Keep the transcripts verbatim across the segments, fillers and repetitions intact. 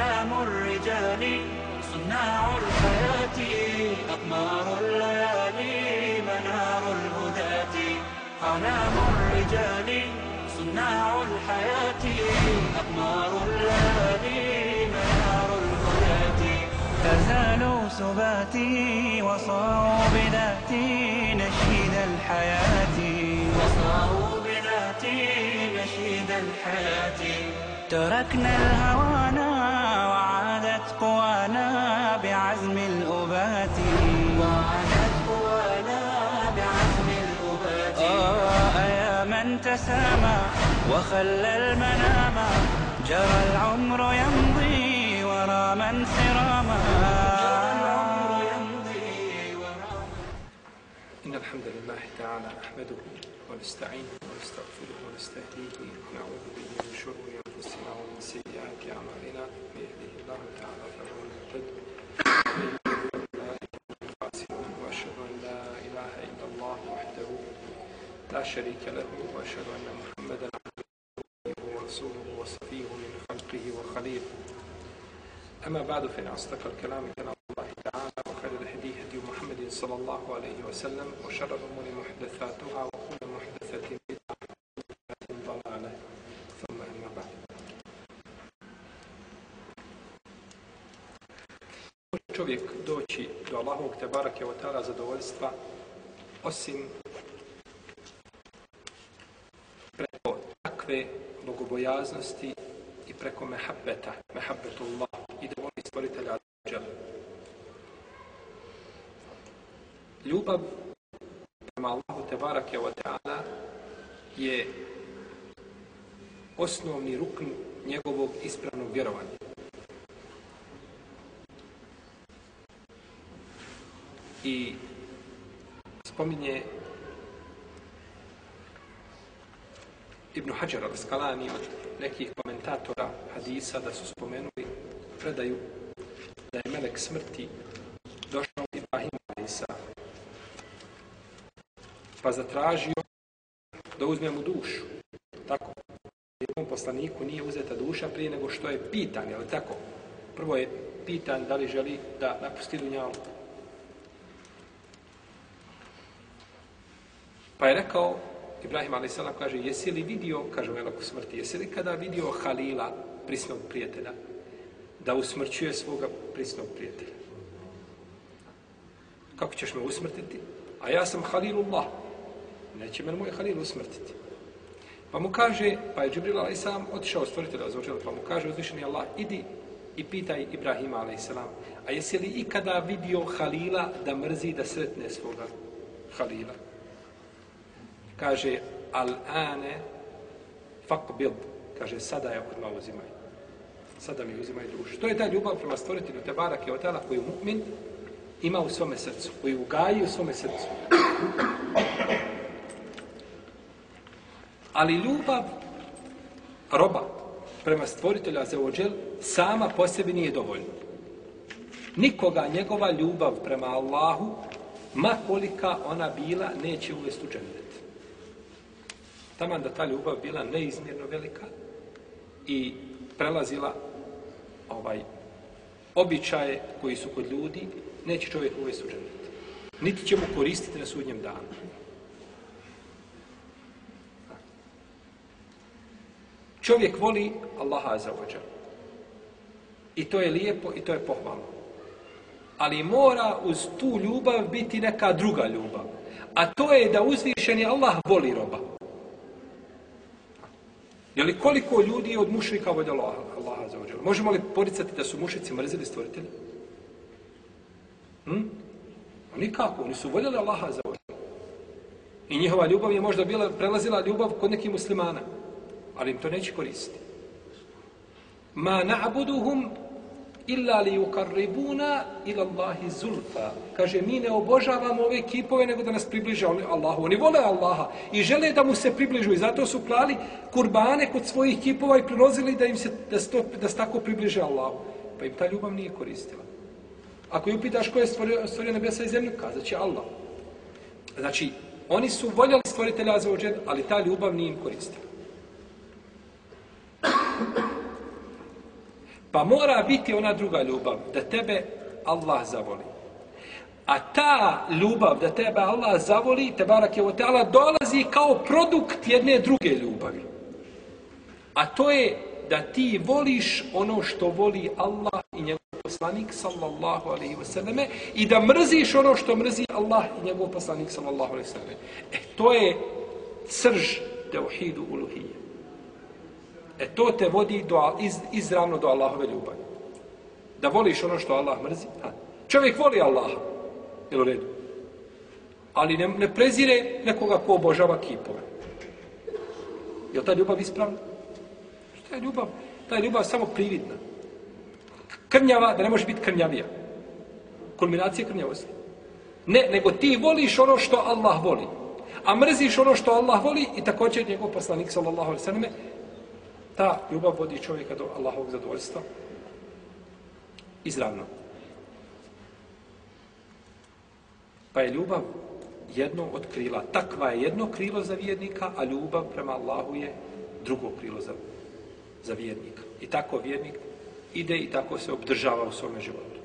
أعلام الرجال صناع الحياة أقمار الليالي منار الهداة أعلام الرجال صناع الحياة أقمار الليالي منار الهداة تزالوا سباتي وصاروا بذاتي نشيد الحياة وصاروا بذاتي نشيد الحياة تركنا الهوانا وعادت قوانا بعزم الأبات وعادت قوانا بعزم الأبات آه يا من تسامى وخلى المنام جرى العمر يمضي ورا من سراما إن الحمد لله تعالى نحمده ونستعينه ونستغفره ونستهديه ونعوذ به من شرور أنفسنا ومن سيئات أعمالنا من يهده الله تعالى فهو المهتد ومن يضلل فلا هادي له وأشهد أن لا إله إلا الله وحده لا شريك له وأشهد أن محمدا عبده ورسوله وصفيه من خلقه وخليله أما بعد فإن أصدق الكلام كلام الله تعالى وخير الهدي هدي محمد صلى الله عليه وسلم وشر الأمور محدثاتها وكل محدثة بدعة وكل ضلالة ثم أما بعد. Čovjek doći do Allahovog te barake wa ta'ala zadovoljstva osim preko takve bogobojaznosti i preko mehabbeta, mehabbetullah i da voli stvoritelja dželle. Ljubav prema Allahu te barake wa ta'ala je osnovni rukn njegovog ispravnog vjerovanja. I spominje Ibn Hajar al-Asqalani od nekih komentatora hadisa da su spomenuli predaju da je melek smrti došao Ibrahim a.s. pa zatražio da uzme mu dušu. Tako, jednom poslaniku nije uzeta duša prije nego što je pitan, ali tako? Prvo je pitan da li želi da napusti dunjalu. Pa je rekao, Ibrahim a.s. kaže, jesi li vidio, kaže meleku smrti, jesi li kada vidio Halila, prisnog prijatelja, da usmrćuje svoga prisnog prijatelja? Kako ćeš me usmrtiti? A ja sam Halilullah. Neće me moj Halil usmrtiti. Pa mu kaže, pa je Džibril a.s. otišao stvoritelja azzawadžel, pa mu kaže uzvišeni Allah, idi i pitaj Ibrahima a.s. a jesi li ikada vidio Halila da mrzi da sretne svoga Halila? Kaže, al-ane faqbid, kaže, sada je odmah uzimaj. Sada mi uzimaj dušu. To je ta ljubav prema stvoritelju te barake wa ta'ala koju mu'min ima u svome srcu, koju ugaji u svome srcu. Ali ljubav roba prema stvoritelju azzawadžel sama po sebi nije dovoljna. Nikoga njegova ljubav prema Allahu, ma kolika ona bila, neće uvesti u džennet. Taman da ta ljubav bila neizmjerno velika i prelazila ovaj običaje koji su kod ljudi, neće čovjek uvesti u džennet. Niti će mu koristiti na sudnjem danu. Čovjek voli Allaha azzawadžel. I to je lijepo i to je pohvalno. Ali mora uz tu ljubav biti neka druga ljubav. A to je da uzvišeni Allah voli roba. Je li koliko ljudi od mušrika voljelo Allaha azzawadžel? Možemo li poricati da su mušrici mrzili stvoritelja? Hm? Nikako, oni su voljeli Allaha azzawadžel. I njihova ljubav je možda bila prelazila ljubav kod nekih muslimana. Ali im to neće koristiti. Ma na'buduhum illa li yuqarribuna ila Allahi zulfa. Kaže, mi ne obožavamo ove kipove nego da nas približe Allahu. Oni vole Allaha i žele da mu se približu i zato su klali kurbane kod svojih kipova i prilozili da im se da, sto, da se tako približe Allahu. Pa im ta ljubav nije koristila. Ako ih upitaš ko je stvorio, stvorio nebesa i zemlju, kazat će Allah. Znači, oni su voljeli stvoritelja azzawadžel, ali ta ljubav nije im koristila. Pa mora biti ona druga ljubav, da tebe Allah zavoli. A ta ljubav, da tebe Allah zavoli, te barake o teala, dolazi kao produkt jedne druge ljubavi. A to je da ti voliš ono što voli Allah i njegov poslanik, sallallahu alaihi wa sallame, i da mrziš ono što mrzi Allah i njegov poslanik, sallallahu alaihi wa sallame. E, to je srž tevhidu uluhije. E, to te vodi do, iz, izravno do Allahove ljubavi. Da voliš ono što Allah mrzi. Ha. Čovjek voli Allaha, jel u redu? Ali ne, ne prezire nekoga ko obožava kipove. Je li ta ljubav ispravna? Ta je ljubav, ta je ljubav samo prividna. Krnjava, da ne može biti krnjavija. Kulminacija krnjavosti. Ne, nego ti voliš ono što Allah voli. A mrziš ono što Allah voli i također njegov poslanik, sallallahu alejhi ve selleme, ta ljubav vodi čovjeka do Allahovog zadovoljstva. Izravno. Pa je ljubav jedno od krila. Takva je jedno krilo za vjernika, a ljubav prema Allahu je drugo krilo za, za vjernika. I tako vjernik ide i tako se obdržava u svome životu.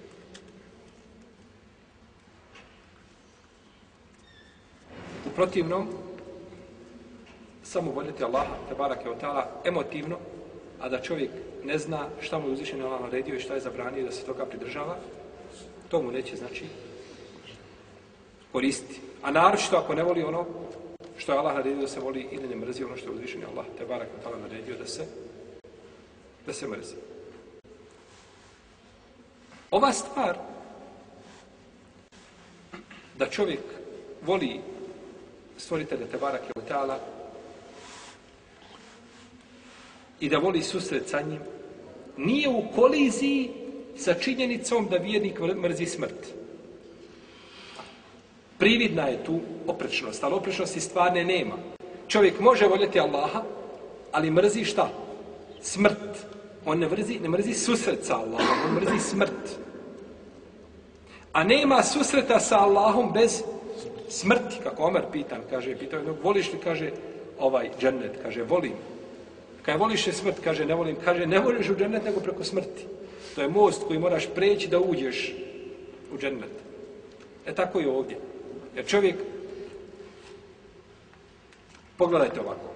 U protivnom, samo voljeti Allaha, te barake o ta'ala, emotivno, a da čovjek ne zna šta mu je uzvišeni Allah naredio i šta je zabranio da se toga pridržava, to mu neće, znači, koristiti. A naročito ako ne voli ono što je Allah naredio da se voli ili ne mrzi ono što je uzvišeni Allah, te barake o ta'ala naredio da se da se mrzi. Ova stvar da čovjek voli stvoritelja te barake o ta'ala i da voli susret sa njim, nije u koliziji sa činjenicom da vjernik mrzi smrt. Prividna je tu oprečnost, ali oprečnosti stvarne nema. Čovjek može voljeti Allaha, ali mrzi šta? Smrt. On ne mrzi, ne mrzi susret sa Allahom, on mrzi smrt. A nema susreta sa Allahom bez smrti, kako Omer pitan, kaže, pitao jednog, voliš li, kaže, ovaj džennet, kaže, volim. Kaže, voliš li smrt, kaže, ne volim, kaže, ne voliš u džennet nego preko smrti. To je most koji moraš preći da uđeš u džennet. E tako je ovdje. Jer čovjek, pogledajte ovako,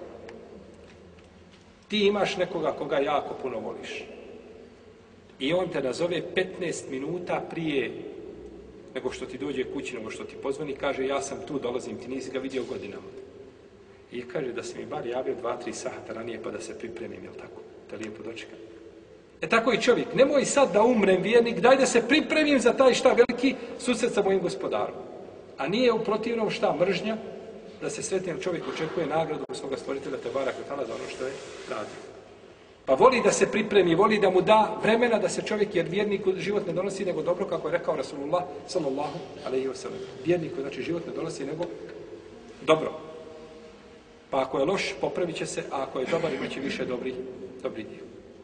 ti imaš nekoga koga jako puno voliš. I on te nazove petnaest minuta prije nego što ti dođe kući, nego što ti pozvoni, kaže, ja sam tu, dolazim, ti nisi ga vidio godinama. I kaže da se mi bar javio dva, tri sata ranije pa da se pripremim, jel tako? Da lijepo dočekam. E tako i čovjek, nemoj sad da umrem vjernik, daj da se pripremim za taj šta veliki susret sa mojim gospodarom. A nije u protivnom šta mržnja, da se sretni čovjek očekuje nagradu od svoga stvoritelja te barake o ta'ala za ono što je radio. Pa voli da se pripremi, voli da mu da vremena da se čovjek, jer vjerniku život ne donosi nego dobro, kako je rekao Rasulullah sallallahu alejhi ve sellem. Vjerniku, znači, život ne donosi nego dobro. Pa ako je loš, popravit će se, a ako je dobar, imaće više dobrih dobri dio.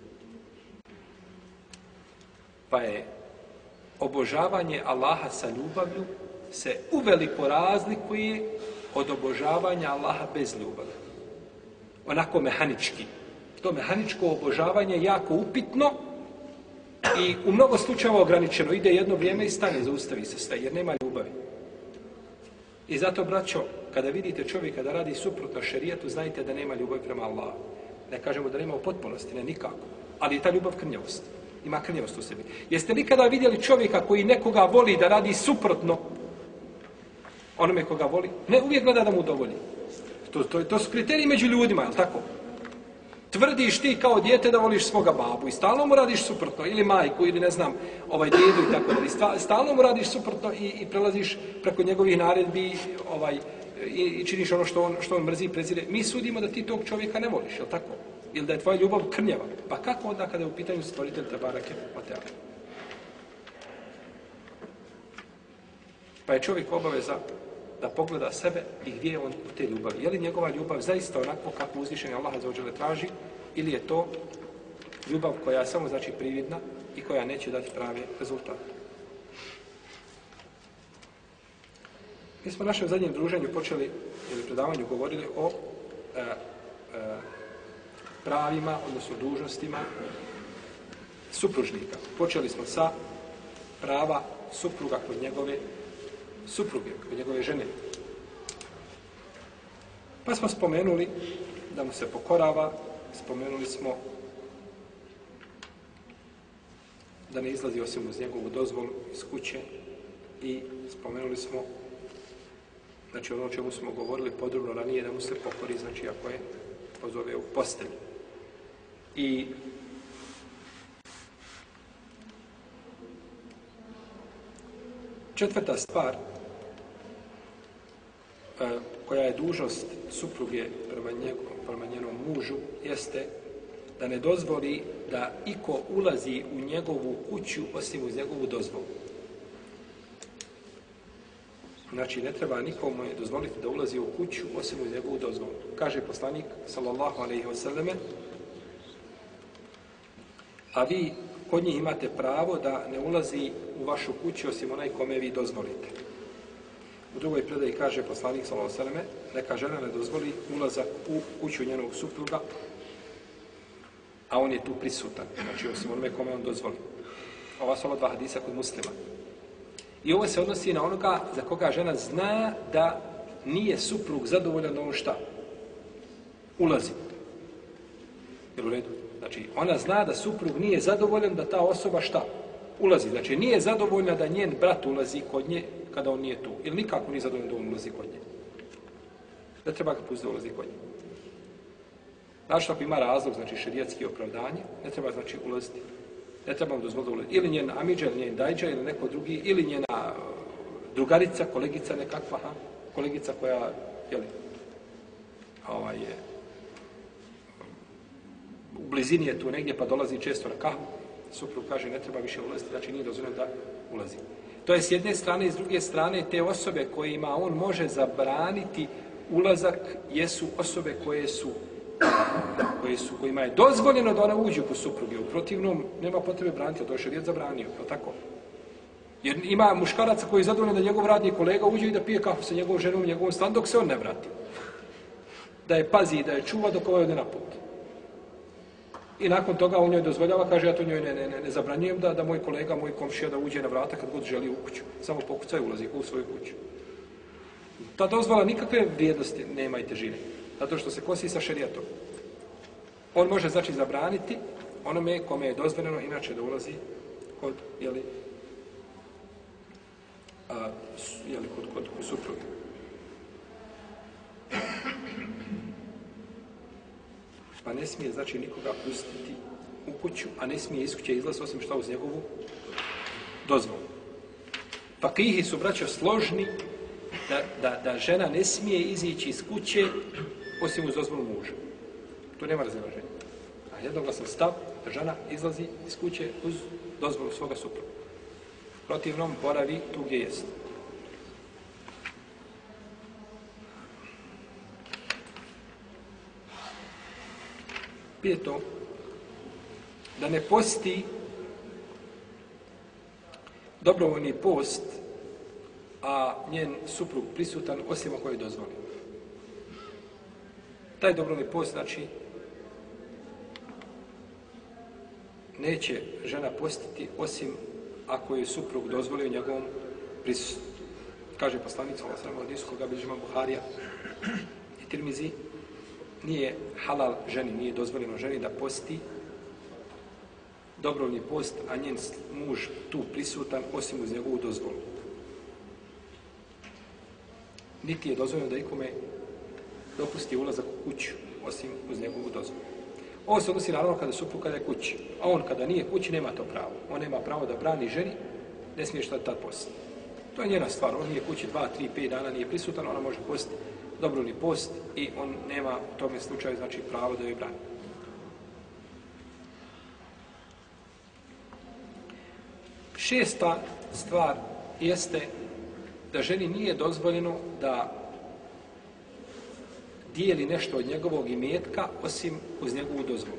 Pa je obožavanje Allaha sa ljubavlju se uveliko razlikuje od obožavanja Allaha bez ljubavi. Onako mehanički. To mehaničko obožavanje je jako upitno i u mnogo slučajeva ograničeno. Ide jedno vrijeme i stane, zaustavi se sve, jer nema ljubavi. I zato, braćo, kada vidite čovjeka da radi suprotno šerijetu, znajte da nema ljubavi prema Allahu. Ne kažemo da nema u potpunosti, ne nikako. Ali je ta ljubav krnjavost. Ima krnjavost u sebi. Jeste li kada vidjeli čovjeka koji nekoga voli da radi suprotno onome koga voli? Ne, uvijek gleda da mu udovolji. To, to, to su kriteriji među ljudima, je li tako? Tvrdiš ti kao dijete da voliš svoga babu i stalno mu radiš suprotno, ili majku, ili ne znam, ovaj djedu i tako dalje. Stalno mu radiš suprotno i, i prelaziš preko njegovih naredbi ovaj, i, i činiš ono što on, što on mrzi i prezire. Mi sudimo da ti tog čovjeka ne voliš, je li tako? Ili da je tvoja ljubav krnjava. Pa kako onda kada je u pitanju stvoritelj te barake o ta'ala? Pa je čovjek obaveza da pogleda sebe i gdje je on u te ljubavi. Je li njegova ljubav zaista onako kako uzvišeni Allah azza wa dželle traži, ili je to ljubav koja je samo znači prividna i koja neće dati pravi rezultat. Mi smo u našem zadnjem druženju počeli, ili predavanju govorili o e, e, pravima, odnosno dužnostima supružnika. Počeli smo sa prava supruga kod njegove supruge, kod njegove žene. Pa smo spomenuli da mu se pokorava, spomenuli smo da ne izlazi osim uz njegovu dozvolu iz kuće i spomenuli smo, znači ono o čemu smo govorili podrobno ranije, da mu se pokori, znači ako je pozove u postelju. I četvrta stvar koja je dužnost supruge prema, njegu, prema njenom mužu jeste da ne dozvoli da iko ulazi u njegovu kuću osim uz njegovu dozvolu. Znači, ne treba nikomu dozvoliti da ulazi u kuću osim uz njegovu dozvolu. Kaže poslanik, sallallahu alejhi ve selleme, a vi kod njih imate pravo da ne ulazi u vašu kuću osim onaj kome vi dozvolite. U drugoj predaji kaže poslanik, sallallahu alejhi ve selleme, neka žena ne dozvoli ulazak u kuću njenog supruga, a on je tu prisutan. Znači, osim onome kome on dozvoli. Ova su ova dva hadisa kod Muslima. I ovo se odnosi na onoga za koga žena zna da nije suprug zadovoljan da on šta? Ulazi. Jel u redu? Znači, ona zna da suprug nije zadovoljan da ta osoba šta? Ulazi. Znači, nije zadovoljna da njen brat ulazi kod nje kada on nije tu. Ili nikako nije zadovoljna da on ulazi kod nje. Da treba ga pustiti da ulazi kod nje. Znači, ako ima razlog, znači šerijatski opravdanje, ne treba znači ulaziti. Ne treba mu dozvoliti da ulazi. Ili njen amidža, ili njen dajđa, ili neko drugi, ili njena drugarica, kolegica nekakva, ha? Kolegica koja, jeli, ovaj je, u blizini je tu negdje, pa dolazi često na kahvu. Suprug kaže, ne treba više ulaziti, znači nije dozvoljeno da ulazi. To je s jedne strane, i s druge strane, te osobe kojima on može zabraniti ulazak, jesu osobe koje su Koji su, kojima je dozvoljeno da ona uđe kod supruge. U protivnom, nema potrebe braniti, a to je šerijat zabranio, je tako? Jer ima muškaraca koji je zadovoljno da njegov radni kolega uđe i da pije kafu sa njegovom ženom u njegovom stanu dok se on ne vrati. Da je pazi, da je čuva dok ovaj ode na put. I nakon toga on njoj dozvoljava, kaže, ja to njoj ne, ne, ne, ne zabranjujem da, da moj kolega, moj komšija da uđe na vrata kad god želi u kuću. Samo pokuca i ulazi u svoju kuću. Ta dozvola nikakve vrijednosti nema i težine. Zato što se kosi sa šerijatom. On može znači zabraniti onome kome je dozvoljeno inače da ulazi kod, jeli, a, jeli, kod, kod, kod supruge. Pa ne smije znači nikoga pustiti u kuću, a ne smije iz kuće izlaz osim šta uz njegovu dozvolu. Fakihi su, braćo, složni da, da, da žena ne smije izići iz kuće osim uz dozvolu muža. Tu nema razilaženja. A jednoglasan stav da žena izlazi iz kuće uz dozvolu svoga supruga. Protivnom boravi tu gdje jest. Peto, da ne posti dobrovoljni post, a njen suprug prisutan osim ako je dozvoli. Taj dobrovoljni post znači neće žena postiti osim ako je suprug dozvolio njegovom prisustvu. Kaže poslanik sallallahu alejhi ve sellem, hadisu koga bilježi Imam Buharija i Tirmizi, nije halal ženi, nije dozvoljeno ženi da posti dobrovoljni post, a njen muž tu prisutan osim uz njegovu dozvolu. Niti je dozvoljeno da ikome dopusti ulazak u kuću osim uz njegovu dozvolu. Ovo se odnosi naravno kada suprug kada je kući, a on kada nije kući nema to pravo. On nema pravo da brani ženi, ne smije šta tad posti. To je njena stvar, on nije kući dva, tri, pet dana, nije prisutan, ona može postiti dobrovoljni post i on nema u tome slučaju znači pravo da joj brani. Šesta stvar jeste da ženi nije dozvoljeno da dijeli nešto od njegovog imetka osim uz njegovu dozvolu.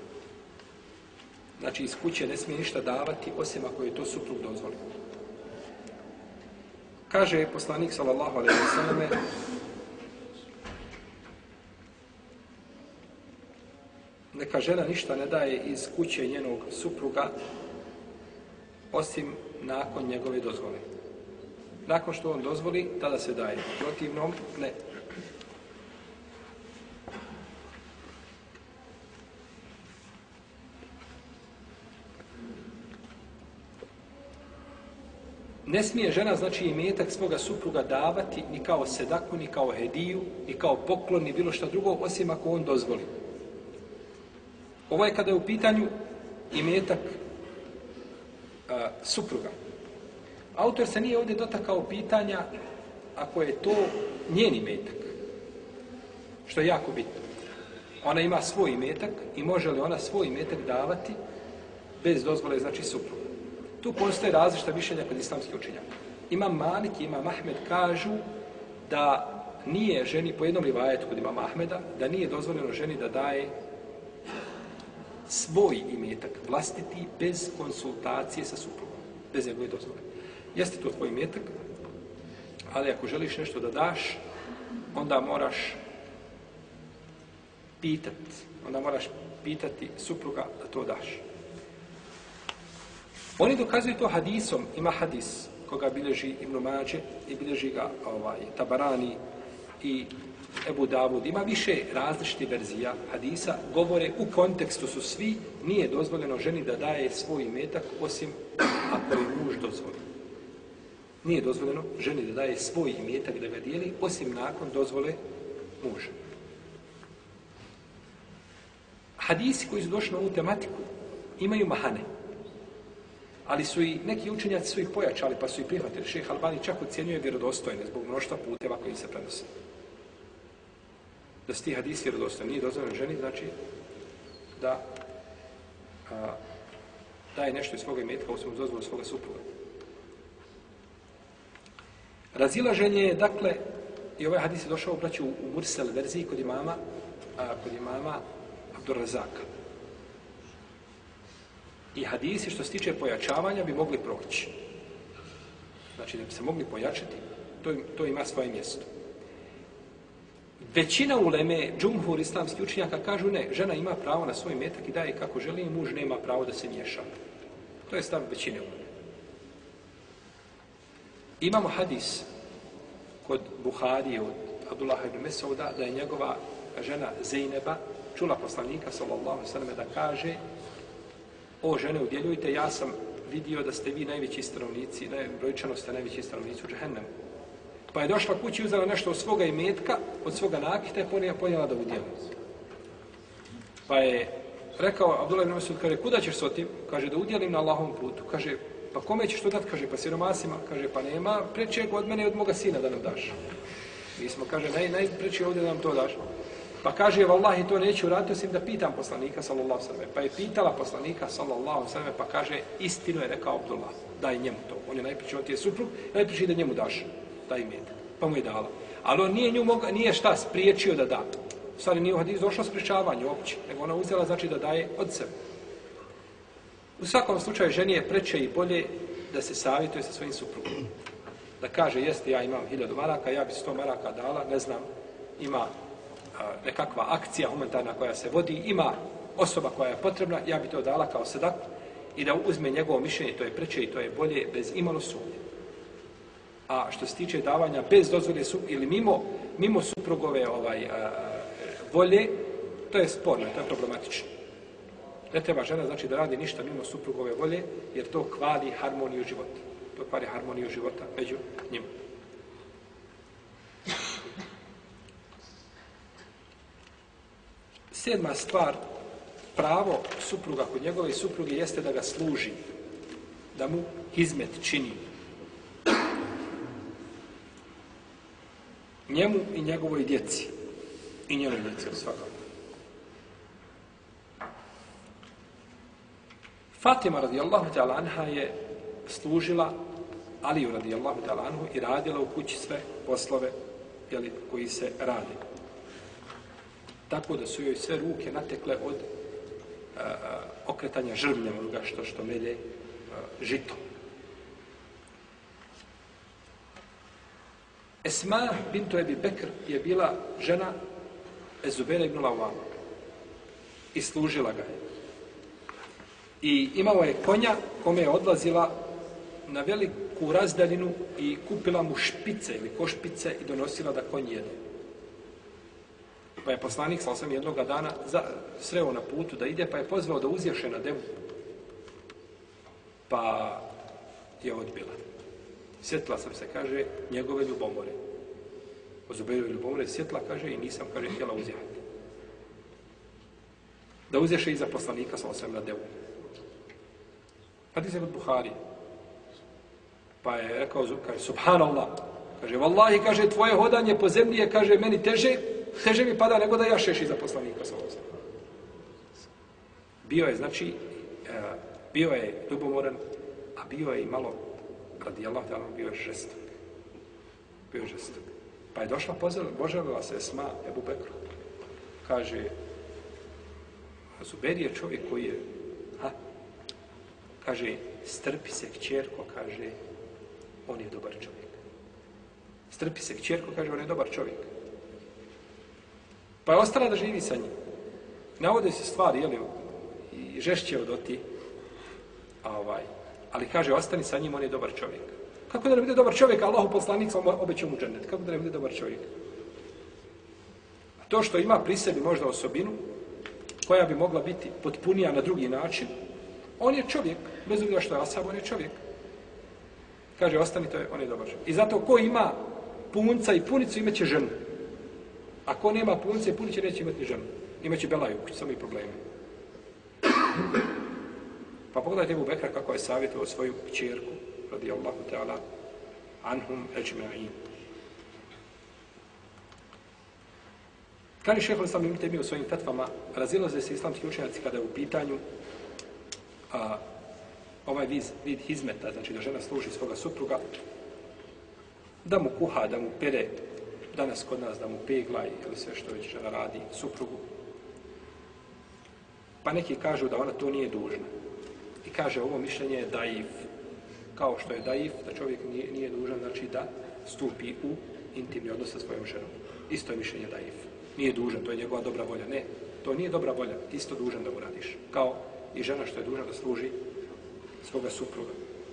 Znači iz kuće ne smije ništa davati osim ako je to suprug dozvolio. Kaže poslanik sallallahu alejhi ve selleme, neka žena ništa ne daje iz kuće njenog supruga osim nakon njegove dozvole. Nakon što on dozvoli, tada se daje. Protivnom, ne. Ne smije žena, znači, imetak svoga supruga davati ni kao sedaku, ni kao hediju, ni kao poklon, ni bilo šta drugo, osim ako on dozvoli. Ovo je kada je u pitanju imetak a, supruga. Autor se nije ovdje dotakao pitanja ako je to njen imetak, što je jako bitno. Ona ima svoj imetak i može li ona svoj imetak davati bez dozvole, znači, supruga. Tu postoje različita mišljenja kod islamskih učenjaka. Imam Malik i Imam Ahmed kažu da nije ženi, po jednom rivajetu kod Imama Ahmeda, da nije dozvoljeno ženi da daje svoj imetak, vlastiti, bez konsultacije sa suprugom, bez njegove dozvole. Jeste to tvoj imetak, ali ako želiš nešto da daš, onda moraš pitati, onda moraš pitati supruga da to daš. Oni dokazuju to hadisom, ima hadis koga bilježi Ibn Mađe i bilježi ga ovaj, Tabarani i Ebu Davud. Ima više različitih verzija hadisa, govore u kontekstu su svi, nije dozvoljeno ženi da daje svoj imetak osim ako je muž dozvoli. Nije dozvoljeno ženi da daje svoj imetak da ga dijeli osim nakon dozvole muža. Hadisi koji su došli na ovu tematiku imaju mahane. Ali su i neki učenjaci su ih pojačali, pa su ih prihvatili. Šejh Albani čak ocjenjuje vjerodostojne zbog mnoštva puteva koji se prenose. Da su ti hadisi vjerodostojni. Nije dozvoljeno ženi, znači da a, daje nešto iz svoga imetka, osim uz dozvolu svoga supruga. Razilaženje je, dakle, i ovaj hadis je došao braću u Mursel verziji kod imama, a, kod imama Abdurrazaka. I hadisi što se tiče pojačavanja bi mogli proći. Znači da bi se mogli pojačati, to, to ima svoje mjesto. Većina uleme, džumhur islamskih učenjaka kažu ne, žena ima pravo na svoj imetak i daje kako želi i muž nema pravo da se miješa. To je stav većine uleme. Imamo hadis kod Buharije od Abdullah ibn Mesauda da je njegova žena Zejneba čula poslanika sallallahu alejhi ve sellem da kaže: o žene, udjeljujte, ja sam vidio da ste vi najveći stanovnici, brojčano ste najveći stanovnici u džehennemu. Pa je došla kući i uzela nešto od svoga imetka, od svoga nakita i ponijela da udjeli. Pa je rekao Abdullah ibn Mesud, kaže, kuda ćeš s otim? Kaže, da udjelim na Allahovom putu. Kaže, pa kome ćeš to dati? Kaže, pa siromasima. Kaže, pa nema prečeg od mene i od moga sina da nam daš. Mi smo, kaže, naj, najpreći ovdje da nam to daš. Pa kaže, vallahi, to neću raditi, osim da pitam poslanika, sallallahu alejhi ve sellem. Pa je pitala poslanika, sallallahu alejhi ve sellem, pa kaže, istinu je rekao Abdullah, daj njemu to. On je najpriči, on ti je suprug, najpriči da njemu daš, daj imetak. Pa mu je dala. Ali on nije nju moga, nije šta spriječio da da. U stvari nije u hadisu došlo sprečavanje uopće, nego ona uzela, znači da daje od sebe. U svakom slučaju ženi je preče i bolje da se savjetuje sa svojim suprugom. Da kaže, jeste, ja imam hiljadu maraka, ja bi sto maraka dala, ne znam, ima nekakva akcija humanitarna koja se vodi, ima osoba koja je potrebna, ja bi to dala kao sadaku i da uzme njegovo mišljenje, to je preče i to je bolje bez imalo sumnje. A što se tiče davanja bez dozvole ili mimo, mimo suprugove ovaj, a, volje, to je sporno, to je problematično. Ne treba žena znači da radi ništa mimo suprugove volje, jer to kvali harmoniju života. To kvali harmoniju života među njima. Sedma stvar, pravo supruga kod njegove supruge jeste da ga služi, da mu hizmet čini. Njemu i njegovoj djeci. I njenoj djeci, svakako. Fatima radijallahu ta'ala anha je služila Aliju radijallahu ta'ala anhu i radila u kući sve poslove jeli, koji se radi. Tako da su joj sve ruke natekle od a, a, okretanja žrvlja onoga što, što melje a, žito. Esma bintu Ebi Bekr je bila žena Ezubera ibn Lavama. i služila ga je. I imao je konja kome je odlazila na veliku razdaljinu i kupila mu špice ili košpice i donosila da konj jede. Pa je poslanik sa osam jednoga dana za, sreo na putu da ide, pa je pozvao da uzješe na devu. Pa je odbila. Sjetila sam se, kaže, njegove ljubomore. Od Zubejrove ljubomore sjetila, kaže, i nisam, kaže, htjela uzjehati. Da uzješe iza poslanika sa osam na devu. Hadis je kod Buhari. Pa je rekao, kaže, subhanallah, kaže, vallahi, kaže, tvoje hodanje po zemlji je, kaže, meni teže, teže mi pada nego da jašeš iza poslanika sa osam. Bio je, znači, bio je ljubomoran, a bio je i malo, radijallahu ta'ala, bio je žestok. Bio je žestok. Pa je došla, poželila se Esma Ebu Bekru. Kaže, Zubair je čovjek koji je, ha, kaže, strpi se kćerko, kaže, on je dobar čovjek. Strpi se kćerko, kaže, on je dobar čovjek. Pa je ostala da živi sa njim. Navode se stvari, jel, i žešće od oti, a ovaj, ali kaže, ostani sa njim, on je dobar čovjek. Kako da ne bude dobar čovjek, Allahu poslanik sam obećao mu džennet. Kako da ne bude dobar čovjek? A to što ima pri sebi možda osobinu, koja bi mogla biti potpunija na drugi način, on je čovjek, bez obzira što je ashab, on je čovjek. Kaže, ostani, to je, on je dobar čovjek. I zato ko ima punca i punicu, imaće ženu. A ko nema punca i punice, neće imati ženu. Imaće belaju u kući, samo i probleme. Pa pogledajte Ebu Bekra kako je savjetovao svoju kćerku, radijallahu ta'ala, anhum ejma'in. Kaže šejh al-Islam Ibn Tejmija u svojim fetvama, razilaze se islamski učenjaci kada je u pitanju a, ovaj vid, vid hizmeta, znači da žena služi svoga supruga, da mu kuha, da mu pere, danas kod nas da mu pegla ili sve što već žena radi suprugu. Pa neki kažu da ona to nije dužna. I kaže, ovo mišljenje je daif. Kao što je daif, da čovjek nije, nije dužan, znači da stupi u intimni odnos sa svojom ženom. Isto je mišljenje daif. Nije dužan, to je njegova dobra volja. Ne, to nije dobra volja, ti isto dužan da uradiš. Kao i žena što je dužna da služi svoga supruga.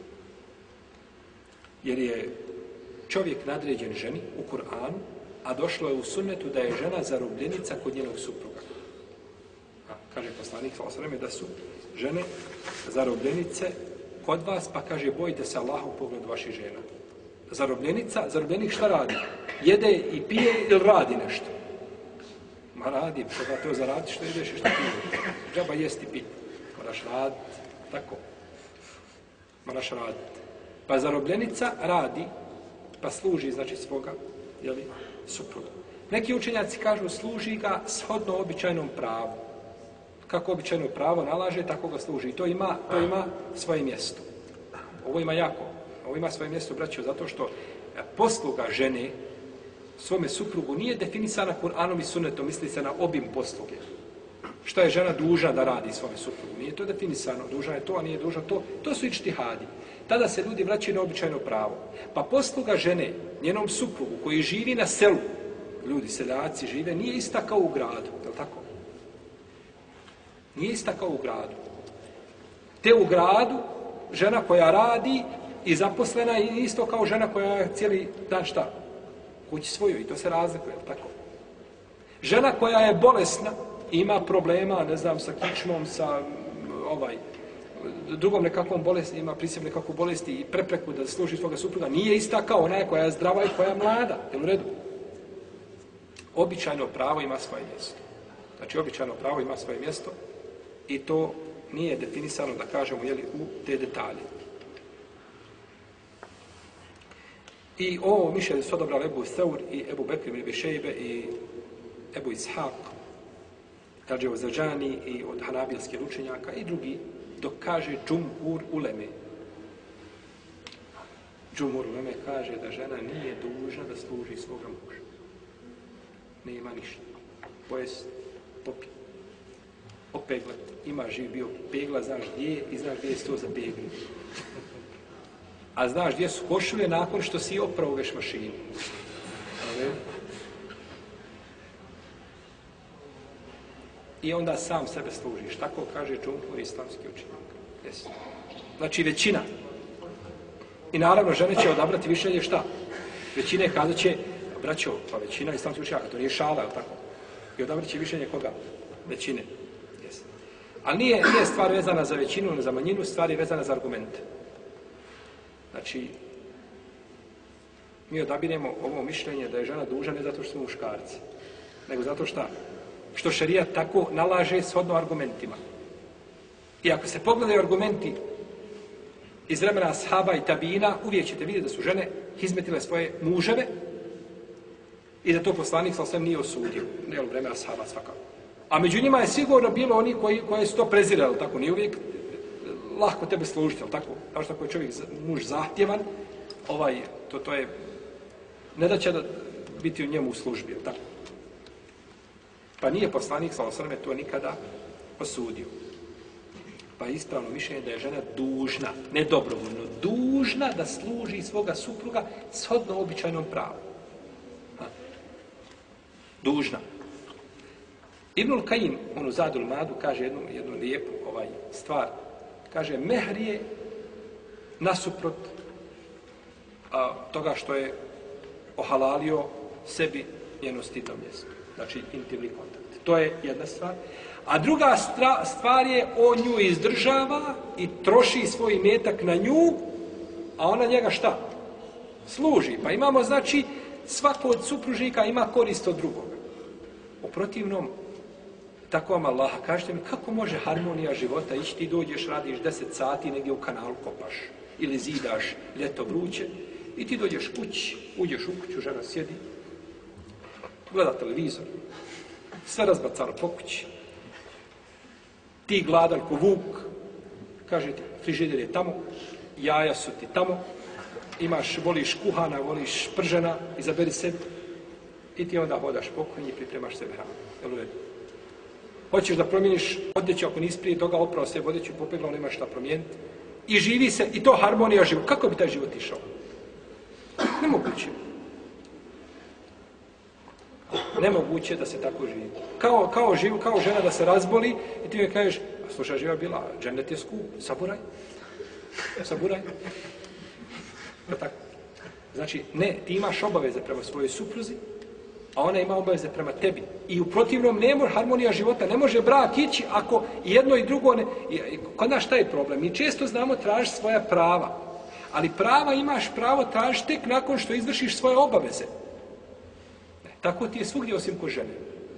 Jer je čovjek nadređen ženi u Kur'anu, a došlo je u sunnetu da je žena zarobljenica kod njenog supruga. A, kaže poslanik sallallahu alejhi ve sellem da su žene zarobljenice kod vas, pa kaže, bojite se Allaha u pogledu vaših žena. Zarobljenica, zarobljenik šta radi? Jede i pije ili radi nešto? Ma radi, kada to zaradi, što ideš i što pije. Džaba jesti i piti. Moraš raditi, tako. Moraš raditi. Pa zarobljenica radi, pa služi, znači, svoga, jeli, supruga. Neki učenjaci kažu, služi ga shodno običajnom pravu. Kako običajno pravo nalaže, tako ga služi. I to ima, to ima svoje mjesto. Ovo ima jako. Ovo ima svoje mjesto, braćo, zato što posluga žene svome suprugu nije definisana Kur'anom i sunnetom, misli se na obim posluge. Šta je žena dužna da radi svome suprugu? Nije to definisano. Dužna je to, a nije dužna to. To su ičtihadi. Tada se ljudi vraćaju na običajno pravo. Pa posluga žene, njenom suprugu, koji živi na selu, ljudi, seljaci žive, nije ista kao u gradu. Je li tako? Nije ista kao u gradu. Te u gradu, žena koja radi i zaposlena je isto kao žena koja je cijeli dan šta? Kući svoju, i to se razlikuje, tako? Žena koja je bolesna, ima problema, ne znam, sa kičmom, sa ovaj, drugom nekakvom bolesti, ima pri sebi nekakvu bolesti i prepreku da služi svoga supruga, nije ista kao ona koja je zdrava i koja je mlada. Je u redu? Običajno pravo ima svoje mjesto. Znači, običajno pravo ima svoje mjesto i to nije definisano, da kažemo, jeli, u te detalje. I ovo mišljenje su odabrali Ebu Thawr i Ebu Bekr ibn Abi Šejbe i Ebu Ishaq, kaže o Zađani i od hanabilskih učenjaka i drugi, dok kaže džumhur uleme. Džumhur uleme kaže da žena nije dužna da služi svoga muža. Nema ništa. Pojest, popit, opeglat. Ima živ bio pegla, znaš gdje je i znaš gdje je sto za peglu. A znaš gdje su košulje nakon što si oprao u veš mašini. i onda sam sebe služiš. Tako kaže džumhur islamski učenjak. Yes. Znači većina. I naravno žene će odabrati mišljenje šta? Većine kazat će, braćo, pa većina islamskih učenjaka, to nije šala, je li tako? I odabrat će mišljenje koga? Većine. Yes. Ali nije, nije stvar vezana za većinu, za manjinu, stvar je vezana za argumente. Znači, mi odabiremo ovo mišljenje da je žena dužna ne zato što smo muškarci, nego zato šta? Što šerijat tako nalaže shodno argumentima. I ako se pogledaju argumenti iz vremena ashaba i tabina, uvijek ćete vidjeti da su žene hizmetile svoje muževe i da to poslanik sa nije osudio. Ne u vremena ashaba svakako. A među njima je sigurno bilo oni koji, koji su to prezirali, tako nije uvijek lahko tebe služiti, ali tako? Kao što ako je čovjek muž zahtjevan, ovaj, to, to je ne da će da biti u njemu u službi, ali tako? Pa nije poslanik sa osrme to nikada osudio. Pa je ispravno mišljenje da je žena dužna, ne dobrovoljno, dužna da služi svoga supruga shodno običajnom pravu. Ha. Dužna. Ibnul Kajim, on u Zadul Madu, kaže jednu, jednu lijepu ovaj, stvar. Kaže, mehr je nasuprot a, toga što je ohalalio sebi njeno stidno mjesto. Znači, intimni kontakt. To je jedna stvar. A druga stvar je, on nju izdržava i troši svoj imetak na nju, a ona njega šta? Služi. Pa imamo, znači, svako od supružnika ima korist od drugoga. U protivnom, tako vam Allah, kažete mi, kako može harmonija života ići, ti dođeš, radiš deset sati, negdje u kanalu kopaš, ili zidaš ljeto vruće, i ti dođeš kući, uđeš u kuću, žena sjedi, gleda televizor, sve razbacano po kući, ti gladan ko vuk, kaže ti, frižider je tamo, jaja su ti tamo, imaš, voliš kuhana, voliš pržena, izaberi sebi, i ti onda hodaš po kuhinji i pripremaš sebe hranu. Jel u redu? Hoćeš da promijeniš odjeću, ako nisi prije toga oprao sve odjeću i popegla, nema šta promijeniti. I živi se, i to harmonija život. Kako bi taj život išao? Nemoguće. Nemoguće da se tako živi. Kao, kao, živ, kao žena da se razboli i ti joj kažeš, slušaj, živa bila, džennet je skup, saburaj. Saburaj. Tako. Znači, ne, ti imaš obaveze prema svojoj supruzi, a ona ima obaveze prema tebi. I u protivnom ne može harmonija života, ne može brak ići ako jedno i drugo ne... Kod nas šta je problem? Mi često znamo tražiti svoja prava, ali prava imaš pravo tražiti tek nakon što izvršiš svoje obaveze. Ne, tako ti je svugdje osim ko žene.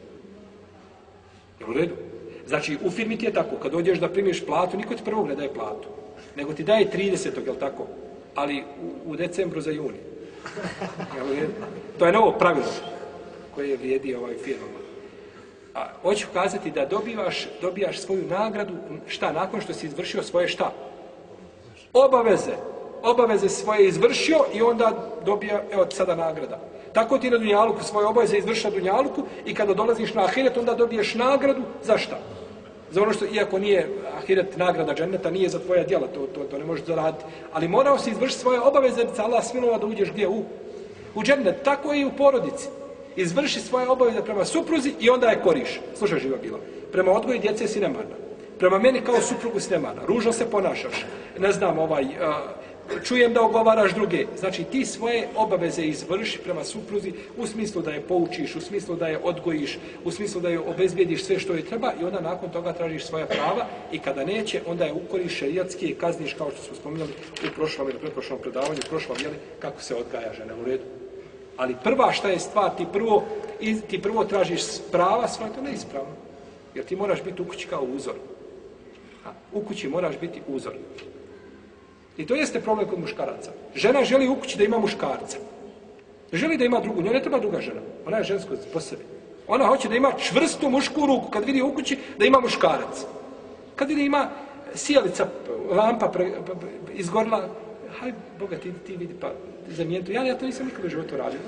Je u redu? Znači, u firmi ti je tako, kad dođeš da primiš platu, niko ti prvog ne daje platu, nego ti daje tridesetog, je li tako? Ali u, u decembru za juni. Je u redu? To je novo pravilo koje vrijedi ovaj firmama. A hoću kazati da dobivaš, dobijaš svoju nagradu, šta, nakon što si izvršio svoje šta? Obaveze. Obaveze svoje izvršio i onda dobija, evo sada nagrada. Tako ti na dunjaluku svoje obaveze izvrša dunjaluku i kada dolaziš na ahiret, onda dobiješ nagradu za šta? Za ono što, iako nije ahiret nagrada dženneta, nije za tvoja djela, to, to, to ne možeš zaraditi. Ali morao si izvršiti svoje obaveze, da Allah smilova da uđeš gdje? U, u džennet. Tako i u porodici. Izvrši svoje obaveze prema supruzi i onda je koriš. Slušaj, živa bila. Prema odgoju djece si nemarna. Prema meni kao suprugu si nemarna. Ružno se ponašaš. Ne znam, ovaj, uh, čujem da ogovaraš druge. Znači, ti svoje obaveze izvrši prema supruzi u smislu da je poučiš, u smislu da je odgojiš, u smislu da je obezbijediš sve što je treba i onda nakon toga tražiš svoja prava i kada neće, onda je ukoriš šerijatski i kazniš, kao što smo spominjali u prošlom ili pretprošlom predavanju, u prošlom, jeli, kako se odgaja žena u redu. Ali prva šta je stvar, ti prvo, ti prvo tražiš prava svoje, to ne je ispravno. Jer ti moraš biti u kući kao uzor. A, u kući moraš biti uzor. I to jeste problem kod muškaraca. Žena želi u kući da ima muškarca. Želi da ima drugu, njoj ne treba druga žena. Ona je žensko po sebi. Ona hoće da ima čvrstu mušku ruku kad vidi u kući da ima muškarac. Kad vidi ima sjelica, lampa pre, pre, pre, izgorila, haj, Boga, ti, ti vidi, pa zamijeniti. Ja, ja to nisam nikada u životu radio.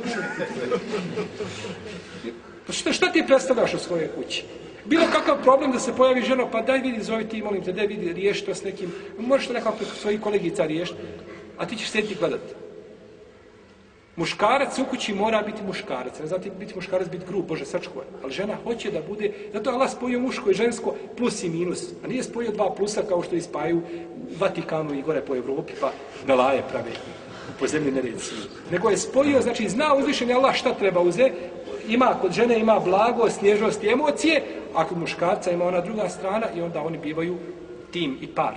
Šta, šta ti predstavljaš u svojoj kući? Bilo kakav problem da se pojavi žena, pa daj vidi, zovi ti, molim te, daj vidi, riješi to s nekim, možeš to nekako svojih kolegica riješiti, a ti ćeš sediti gledati. Muškarac u kući mora biti muškarac. Ne znate biti muškarac, biti grub, Bože sačuvaj. Ali žena hoće da bude, zato Allah spojio muško i žensko plus i minus. A nije spojio dva plusa kao što ispaju u Vatikanu i gore po Evropi, pa galaje prave po zemlji nereci. Nego je spojio, znači zna uzvišeni Allah šta treba uzeti. Ima, kod žene ima blagost, nježnost i emocije, a kod muškarca ima ona druga strana i onda oni bivaju tim i par.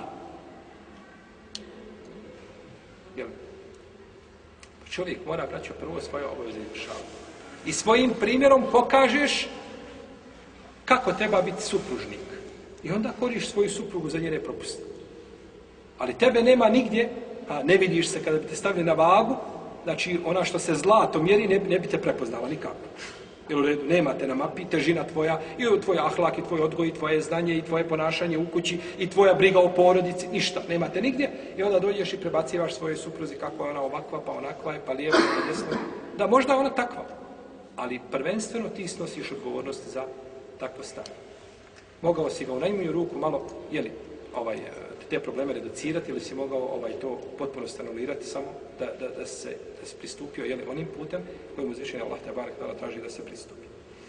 Jel? Čovjek mora, braćo, prvo svoje obaveze izvršavati. I svojim primjerom pokažeš kako treba biti supružnik. I onda koriš svoju suprugu za njene propuste. Ali tebe nema nigdje, a ne vidiš se kada bi te stavili na vagu, znači ona što se zlato mjeri ne, ne bi te prepoznala nikako. Jer u redu, nemate na mapi težina tvoja, i tvoj ahlak, i tvoj odgoj, i tvoje znanje, i tvoje ponašanje u kući, i tvoja briga o porodici, ništa, nemate nigdje. I onda dođeš i prebacivaš svoje supruzi kako je ona ovakva, pa onakva je, pa lijepa, pa desna. Da, možda je ona takva, ali prvenstveno ti snosiš odgovornost za takvo stanje. Mogao si ga u najmanju ruku malo, jeli, ovaj, te probleme reducirati ili si mogao ovaj, to potpuno stanulirati samo da, da, da, se, da se pristupio jeli, onim putem kojim uzvišenje Allah te barek dala traži da se pristupi.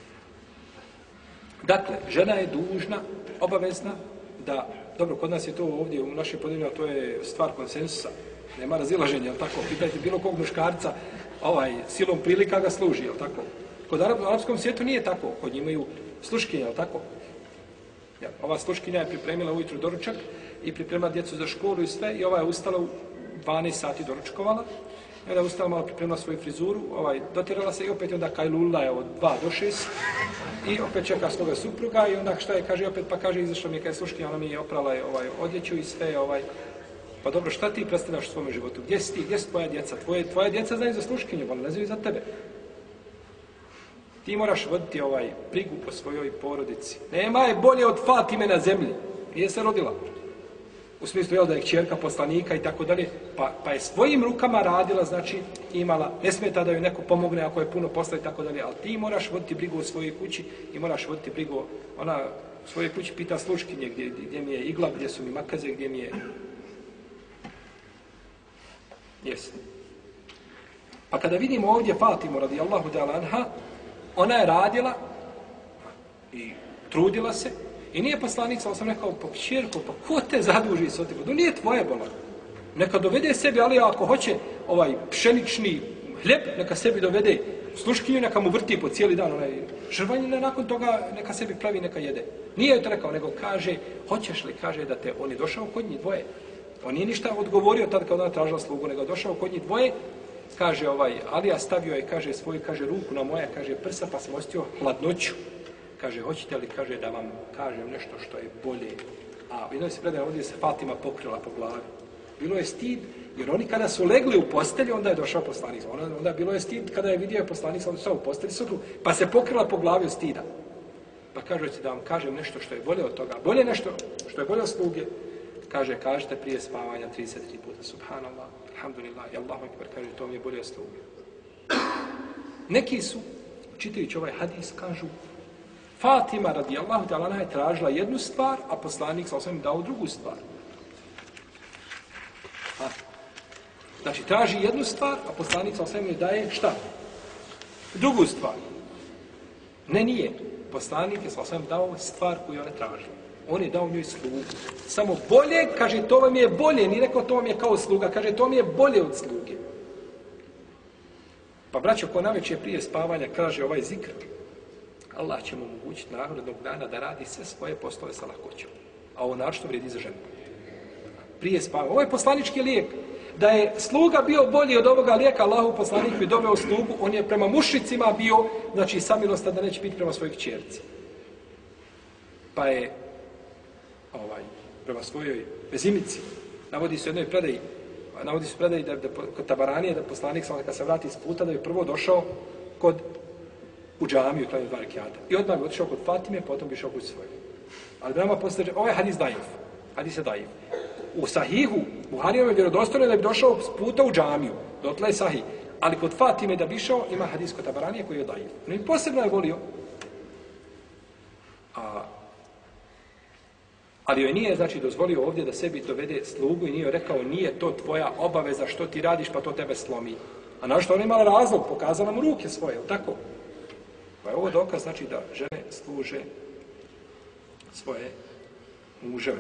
Dakle, žena je dužna, obavezna da, dobro, kod nas je to ovdje u našoj podjelju, to je stvar konsensusa, nema razilaženja, jel tako? Pitajte bilo kog muškarca, ovaj, silom prilika ga služi, jel tako? Kod u arapskom svijetu nije tako, kod njih imaju sluškinje, jel tako? Ja, ova sluškinja je pripremila ujutru doručak i pripremila djecu za školu i sve, i ova je ustala u dvanaest sati doručkovala, i onda je ustala malo pripremila svoju frizuru, ovaj, dotirala se i opet onda kajlula je od dva do šest i opet čeka svoga supruga i onda šta je, kaže, opet pa kaže, izašla mi je kaj sluškinja, ona mi je oprala je, ovaj, odjeću i sve, ovaj, pa dobro, šta ti predstavljaš u svome životu? Gdje si ti, gdje su tvoja djeca? Tvoje, tvoja djeca znaju za sluškinju, ali ne znaju za tebe. Ti moraš voditi ovaj brigu po svojoj porodici. Nema je bolje od Fatime na zemlji. Nije se rodila. U smislu, jel, da je kćerka poslanika i tako dalje. Pa, pa je svojim rukama radila, znači imala, ne smeta da joj neko pomogne ako je puno posla i tako dalje, ali ti moraš voditi brigu o svojoj kući i moraš voditi brigu, ona u svojoj kući pita sluškinje gdje, gdje mi je igla, gdje su mi makaze, gdje mi je... Jesi. Pa kada vidimo ovdje Fatimu radijallahu ta'ala anha, ona je radila i trudila se i nije poslanik, sam sam rekao, pa kćerko, pa ko te zaduži s otim? No nije tvoje bola. Neka dovede sebi, ali ako hoće ovaj pšenični hljeb, neka sebi dovede sluškinju, neka mu vrti po cijeli dan onaj žrvanjine, nakon toga neka sebi pravi, neka jede. Nije joj to rekao, nego kaže, hoćeš li, kaže, da te, on je došao kod njih dvoje. On nije ništa odgovorio tad kad ona tražila slugu, nego došao kod njih dvoje. Kaže ovaj, Alija stavio je, kaže, svoju, kaže, ruku na moja, kaže, prsa, pa sam osjetio hladnoću. Kaže, hoćete li, kaže, da vam kažem nešto što je bolje. A u jednoj se predaje ovdje se Fatima pokrila po glavi. Bilo je stid, jer oni kada su legli u postelji, onda je došao poslanik. Onda, onda bilo je stid kada je vidio poslanik, onda je u postelji sukru, pa se pokrila po glavi od stida. Pa kaže, da vam kažem nešto što je bolje od toga. Bolje nešto što je bolje od sluge. Kaže, kažete prije spavanja trideset tri puta. Subhanallah, alhamdulillah, i Allahu ekber, kaže, to mi je bolje od sluge. Neki su, čitajući ovaj hadis, kažu, Fatima radijallahu ta'ala anha je tražila jednu stvar, a poslanik sa osvijem dao drugu stvar. A, znači, traži jednu stvar, a poslanik sa osvijem je daje šta? Drugu stvar. Ne, nije. Poslanik je sa osvijem dao stvar koju ona traži. On je dao njoj slugu. Samo bolje, kaže, to vam je bolje. Nije rekao, to vam je kao sluga. Kaže, to mi je bolje od sluge. Pa braćo, ko naveče prije spavanja kaže ovaj zikr, Allah će mu omogućiti narodnog dana da radi sve svoje poslove sa lakoćom. A ovo naročito vrijedi za ženu. Prije spavanja. Ovo je poslanički lijek. Da je sluga bio bolji od ovoga lijeka, Allahu poslanik bi doveo slugu, on je prema mušicima bio, znači samilostan da neće biti prema svojoj kćerci. Pa je ovaj, prema svojoj bezimici, navodi se u jednoj predaji, navodi se u predaji da, da, kod Tabaranije, da poslanik sam kad se vrati iz puta, da je prvo došao kod u džamiju, klanio dva rekiata. I odmah bi otišao kod Fatime, potom bi išao kod svoje. Ali nama poslije, ovaj hadis dajiv. Hadis je dajiv. U sahihu, Buharijevom je vjerodostojno da bi došao s puta u džamiju. Dotle je sahih. Ali kod Fatime da bi išao, ima hadis kod Tabaranije koji je dajiv. No i posebno je volio. A, ali joj nije, znači, dozvolio ovdje da sebi dovede slugu i nije rekao, nije to tvoja obaveza što ti radiš, pa to tebe slomi. A našto ona imala razlog, pokazala mu ruke svoje, tako? Pa je ovo dokaz, znači da žene služe svoje muževe.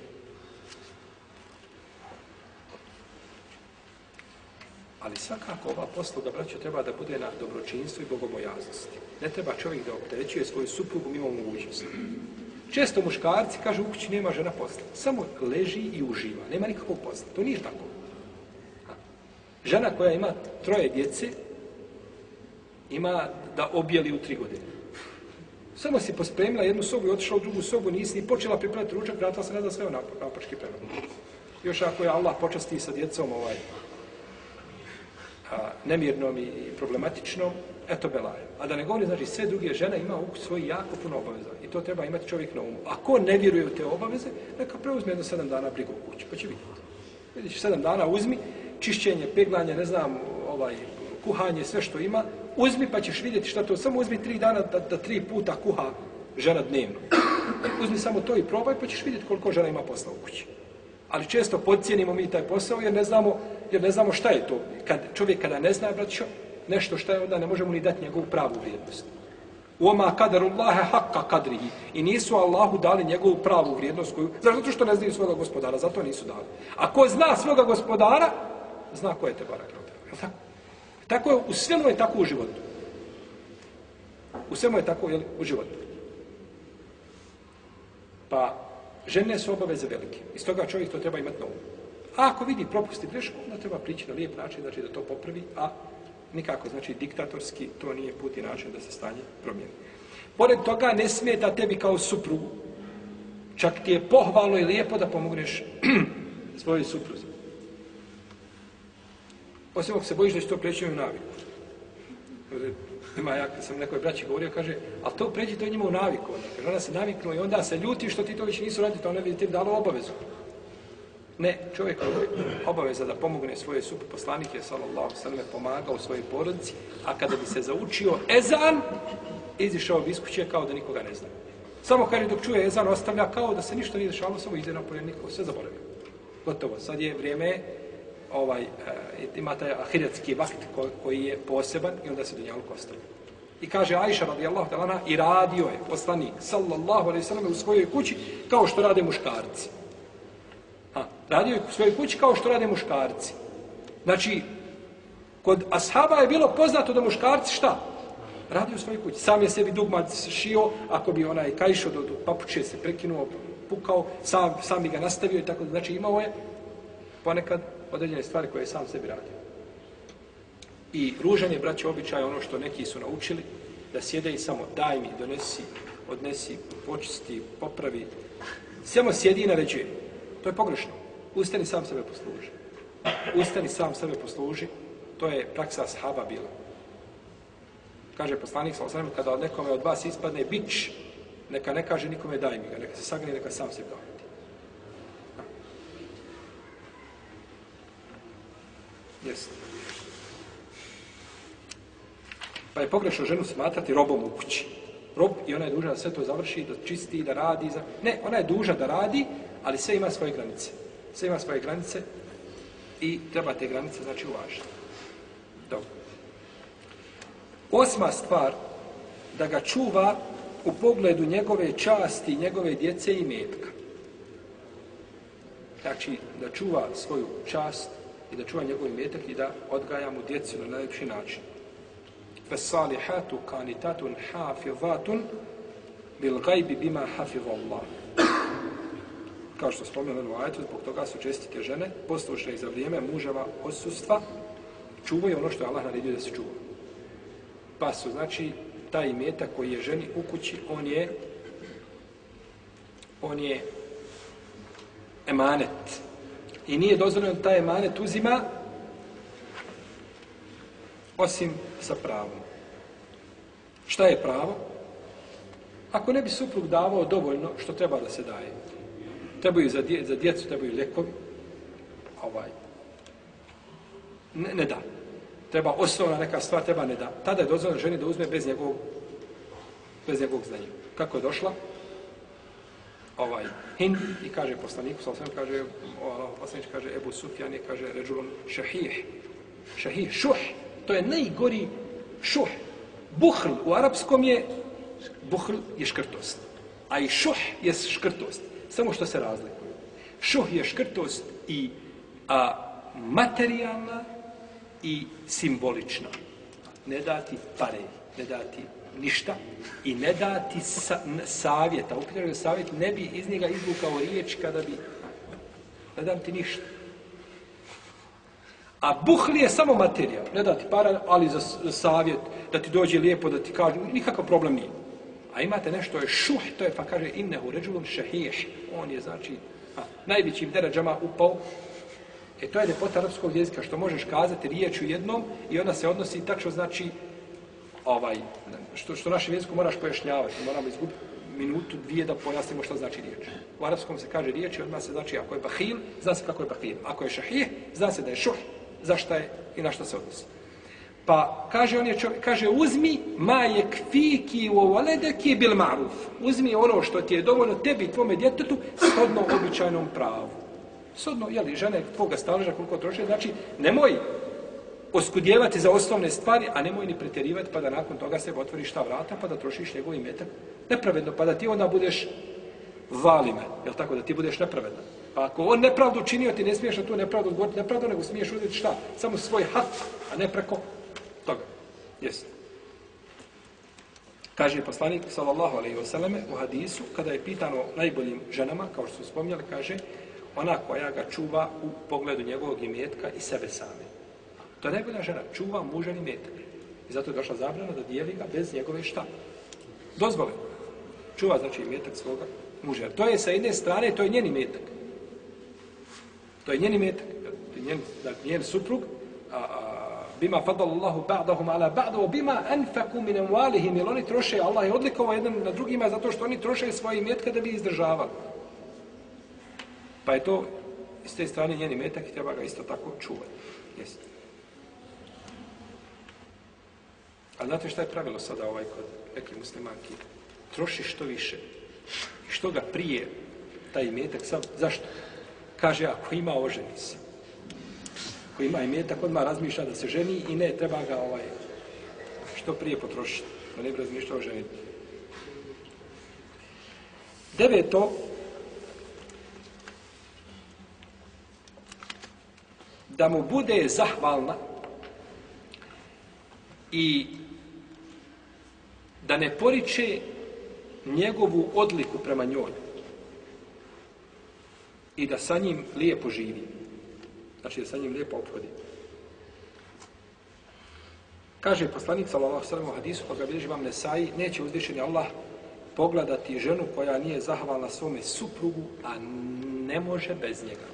Ali svakako ova posluga, braćo, treba da bude na dobročinstvu i bogobojaznosti. Ne treba čovjek da opterećuje svoju suprugu mimo mogućnosti. Često muškarci kažu u kući nema žena posla. Samo leži i uživa. Nema nikakvog posla. To nije tako. Žena koja ima troje djece ima da objeli u tri godine. Samo si pospremila jednu sobu i otišla u drugu sobu, nisi ni počela pripremati ručak, vratila se nazad sve napački prema. Još ako je Allah počasti sa djecom ovaj, a, nemirnom i problematičnom, eto belaje. A da ne govori, znači, sve druge žene ima u svoji jako puno obaveza. I to treba imati čovjek na umu. Ako ne vjeruje u te obaveze, neka preuzme jedno sedam dana brigu u kući, pa će vidjeti. Vidiš, sedam dana uzmi, čišćenje, peglanje, ne znam, ovaj, kuhanje, sve što ima, uzmi pa ćeš vidjeti šta to, samo uzmi tri dana da, da tri puta kuha žena dnevno. Uzmi samo to i probaj pa ćeš vidjeti koliko žena ima posla u kući. Ali često podcijenimo mi taj posao jer ne znamo, jer ne znamo šta je to. Kad čovjek kada ne zna, braćo, nešto šta je, onda ne možemo ni dati njegovu pravu vrijednost. Oma kadarullahe hakka kadrihi. I nisu Allahu dali njegovu pravu vrijednost koju... Zato što ne znaju svoga gospodara, zato nisu dali. A ko zna svoga gospodara, zna ko je te barak. Tako? Tako je, u svemu je tako u životu. U svemu je tako, jel, u životu. Pa, žene su obaveze velike. Iz toga čovjek to treba imati na umu. A ako vidi propusti grešku, onda treba prići na lijep način, znači da to popravi, a nikako, znači diktatorski, to nije put i način da se stanje promijeni. Pored toga ne smeta tebi kao suprugu. Čak ti je pohvalno i lijepo da pomogneš svojoj supruzi. Osim ako se bojiš da će to preći u naviku. Ima, ja kad sam nekoj braći govorio, kaže, ali to pređi to njima u naviku. Onda, ona se naviknula i onda se ljuti što ti to već nisu radili, to ona bi ti dalo obavezu. Ne, čovjek je obaveza da pomogne svoje supruge. Poslanik je, sallallahu sallam, pomagao svojoj porodici, a kada bi se zaučio ezan, izišao bi iz kuće kao da nikoga ne zna. Samo kaže dok čuje ezan, ostavlja kao da se ništa nije dešavalo, samo ide napolje, niko sve zaboravio. Gotovo, sad je vrijeme, ovaj, e, ima taj ahiretski vakt ko, koji je poseban i onda se dunjaluk ostavlja. I kaže Ajša radijallahu ta'ala i radio je poslanik, sallallahu alejhi ve sellem, u svojoj kući kao što rade muškarci. Ha, radio je u svojoj kući kao što rade muškarci. Znači, kod ashaba je bilo poznato da muškarci šta? Radio u svojoj kući. Sam je sebi dugmad šio, ako bi onaj kajšo do, do papuče se prekinuo, pukao, sam, sam bi ga nastavio i tako da. Znači, imao je ponekad određene stvari koje je sam sebi radio. I ružan je, braće, običaj ono što neki su naučili, da sjede i samo daj mi, donesi, odnesi, počisti, popravi. Samo sjedi i naređuje. To je pogrešno. Ustani sam sebe posluži. Ustani sam sebe posluži. To je praksa ashaba bila. Kaže poslanik sallallahu alejhi ve sellem, kada od nekome od vas ispadne bič, neka ne kaže nikome daj mi ga, neka se sagne, neka sam se gaviti. Jeste. Pa je pogrešno ženu smatrati robom u kući. Rob, i ona je dužna da sve to završi, da čisti, da radi. Za... Ne, ona je dužna da radi, ali sve ima svoje granice. Sve ima svoje granice i treba te granice, znači, uvažiti. Dobro. Osma stvar, da ga čuva u pogledu njegove časti, njegove djece i metka. Znači, da čuva svoju čast i da čuva njegov metak i da odgaja mu djecu na najljepši način. Fesalihatu kanitatun hafizatun bil gajbi bima hafizallah. Kao što spomenuo u ajetu, zbog toga su čestite žene, poslušne i za vrijeme muževa odsustva, čuvaju ono što je Allah naredio da se čuva. Pa su, znači, taj imetak koji je ženi u kući, on je on je emanet. I nije dozvoljeno da taj emanet uzima osim sa pravom. Šta je pravo? Ako ne bi suprug davao dovoljno što treba da se daje. Trebaju za, dje, za djecu, trebaju ljekovi. Ovaj. Ne, ne da. Treba osnovna neka stvar, treba ne da. Tada je dozvoljeno ženi da uzme bez njegovog bez njegovog znanja. Kako je došla? Ovaj Hind i kaže poslaniku, sallallahu alejhi ve sellem, kaže, o, poslanik kaže Ebu Sufjan je, kaže ređulun šahih. Šahih, šuh. To je najgori šuh. Buhl u arapskom je, buhl je škrtost. A i šuh je škrtost. Samo što se razlikuje. Šuh je škrtost i a, materijalna i simbolična. Ne dati pare, ne dati ništa i ne dati sa, savjeta. Upitanje savjet ne bi iz njega izvukao riječ kada bi ne dam ti ništa. A buhli je samo materija. Ne dati para, ali za, za savjet, da ti dođe lijepo, da ti kaže, nikakav problem nije. A imate nešto, je šuh, to je, pa kaže, innehu ređulun šahih. On je, znači, a, najvećim deređama upao. E to je ljepota arapskog jezika, što možeš kazati riječ u jednom i ona se odnosi tačno, znači, ovaj, što, što našem jeziku moraš pojašnjavati. Moramo izgubiti minutu, dvije da pojasnimo što znači riječ. U arapskom se kaže riječ i odmah se znači, ako je bahil, zna se kako je bahil. Ako je šahih, zna se da je šuh, zašto je i na što se odnosi. Pa kaže on je čovjek, kaže uzmi ma yakfiki wa waladaki bil ma'ruf. Uzmi ono što ti je dovoljno tebi i tvome djetetu shodno običajnom pravu. Shodno, jeli, žene tvoga staleža koliko troši, znači nemoj oskudjevati za osnovne stvari, a nemoj ni pretjerivati pa da nakon toga se otvoriš ta vrata pa da trošiš njegov imetak nepravedno, pa da ti onda budeš valime, jel tako, da ti budeš nepravedna. Pa ako on nepravdu činio, ti ne smiješ na tu nepravdu odgovoriti nepravdu, nego smiješ uzeti šta? Samo svoj hak, a ne preko toga. Jesi. Kaže poslanik, sallallahu alejhi ve selleme, u hadisu, kada je pitano najboljim ženama, kao što su spominjali, kaže, ona koja ga čuva u pogledu njegovog imetka i sebe same. To je najbolja žena, čuva mužan imetak. I zato je došla zabrana da dijeli ga bez njegove šta? Dozvole. Čuva, znači, imetak svoga muža. To je sa jedne strane, to je njen imetak. To je njen imetak. To je njen, dakle, njen suprug, a, a, bima fadallahu ba'dahum ala ba'du, bima anfaku min amwalihim, jer oni troše, Allah je odlikovao jedan na drugima zato što oni troše svoje imetke da bi izdržavali. Pa je to, s te strane, njen imetak i treba ga isto tako čuvati. Jesi. A znate šta je pravilo sada ovaj kod neke muslimanki? Troši što više. I što ga prije taj imetak sam. Zašto? Kaže, ako ima, oženi se. Ako ima imetak, odmah razmišlja da se ženi i ne, treba ga ovaj što prije potrošiti. Da ne bi razmišljao o ženi. Deveto, da mu bude zahvalna i da ne poriče njegovu odliku prema njoj i da sa njim lijepo živi. Znači da sa njim lijepo ophodi. Kaže poslanik sallallahu alejhi ve sellem u hadisu koga bilježi Imam Nesai, neće uzvišeni Allah pogledati ženu koja nije zahvalna svome suprugu, a ne može bez njega.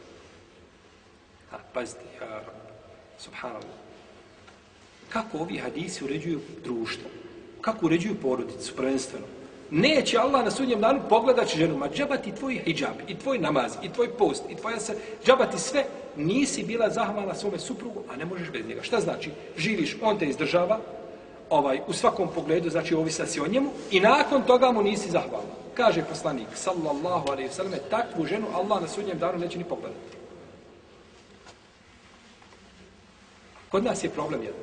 A pazite, ja, subhanallah. Kako ovi hadisi uređuju društvo? Kako uređuju porodicu, prvenstveno? Neće Allah na sudnjem danu pogledati ženu, ma džabati tvoj hijab, i tvoj namaz, i tvoj post, i tvoja se, džabati sve, nisi bila zahvalna svome suprugu, a ne možeš bez njega. Šta znači? Živiš, on te izdržava, ovaj, u svakom pogledu, znači ovisa si o njemu, i nakon toga mu nisi zahvalna. Kaže poslanik, sallallahu alejhi ve selleme, takvu ženu Allah na sudnjem danu neće ni pogledati. Kod nas je problem jedan.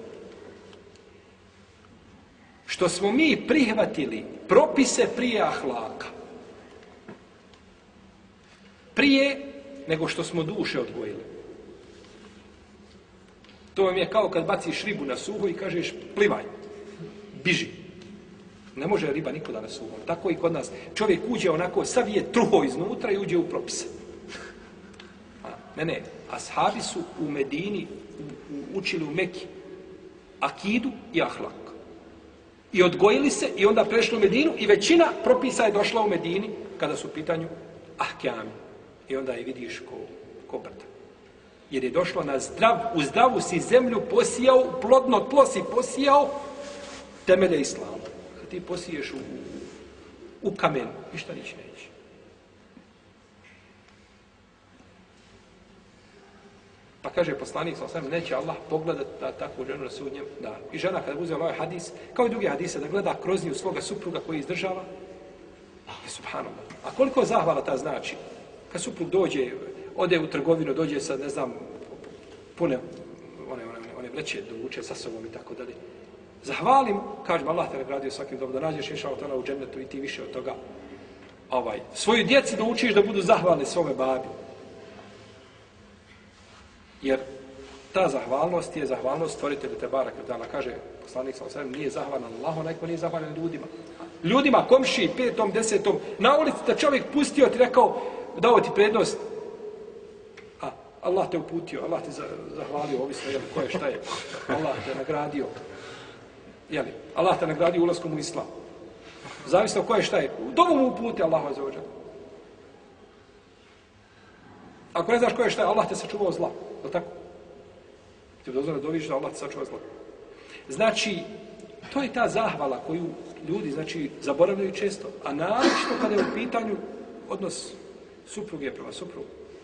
Što smo mi prihvatili propise prije ahlaka. Prije nego što smo duše odgojili. To vam je kao kad baciš ribu na suho i kažeš plivaj, biži. Ne može riba nikoda na suho. Tako i kod nas. Čovjek uđe onako, savije truho iznutra i uđe u propise. A, ne, ne. Ashabi su u Medini u, u, učili u Meki akidu i ahlak. I odgojili se i onda prešli u Medinu i većina propisa je došla u Medini kada su u pitanju ahkami. I onda je vidiš ko, ko brda. Jer je došlo na zdrav, u zdravu si zemlju posijao, plodno tlo si posijao temelje islama. Kad ti posiješ u, u kamen, ništa nići neće. Pa kaže poslanik, sam neće Allah pogledati da takvu ženu na sudnjem danu. I žena kada uzela ovaj hadis, kao i drugi hadise, da gleda kroz nju svoga supruga koji izdržava, je subhanallah. A koliko zahvala ta znači? Kad suprug dođe, ode u trgovinu, dođe sa, ne znam, pune one, one, one vreće da uče sa sobom i tako dalje. Zahvalim, kažem, Allah te nagradio svakim dobro, da nađeš inša Allah u džennetu i ti više od toga. Ovaj, svoju djeci da učiš da budu zahvalni svome babi. Jer ta zahvalnost je zahvalnost stvoritelja te baraka ta'ala. Kaže poslanik sallallahu alejhi ve sellem, nije zahvalan Allahu, onaj ko nije zahvalan ljudima. Ljudima, komšiji, petom, desetom, na ulici da čovjek pustio ti rekao, dao ti prednost. A, Allah te uputio, Allah te zahvalio, ovisno je ko je, šta je. Allah te nagradio. Jeli, Allah te nagradio ulaskom u islam. Zavisno ko je, šta je. U domu mu uputi Allahu azza wa dželle. Ako ne znaš ko je, šta je, Allah te sačuvao zla. Je li tako? Ti dozvore doviš da Allah te sačuva zla. Znači, to je ta zahvala koju ljudi, znači, zaboravljaju često, a naročito kada je u pitanju odnos supruge prema suprugu.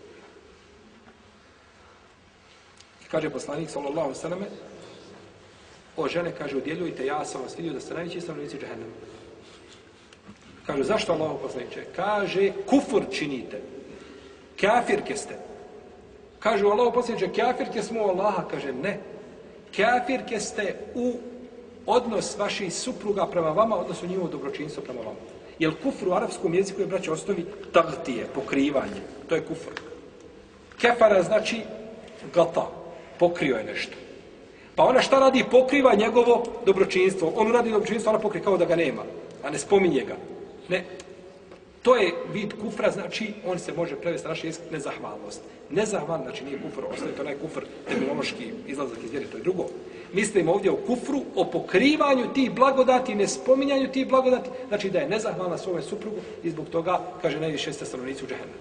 I kaže poslanik, sallallahu alejhi ve selleme, o žene, kaže, udjeljujte, ja sam vas vidio da ste najveći stanovnici džehennema. Kaže, zašto Allahu poslaniče? Kaže, kufur činite. Kafirke ste. Kaže, Allahu poslaniče, kafirke smo u Allaha. Kaže, ne. Kafirke ste u odnos vaših supruga prema vama, odnosno njihovo dobročinstvo prema vama. Jer kufr u arapskom jeziku je, braće, osnovi tagtije, pokrivanje. To je kufr. Kefara znači gata, pokrio je nešto. Pa ona šta radi? Pokriva njegovo dobročinstvo. On radi dobročinstvo, ona pokrije kao da ga nema, a ne spominje ga. Ne. To je vid kufra, znači on se može prevesti na naš jezik nezahvalnost. Nezahval, znači nije kufr, ostaje to onaj kufr, terminološki izlazak iz vjere, to je drugo. Mislim ovdje o kufru, o pokrivanju tih blagodati, ne spominjanju tih blagodati, znači da je nezahvalna svome suprugu i zbog toga, kaže, najviše ste stanovnici u džehennemu.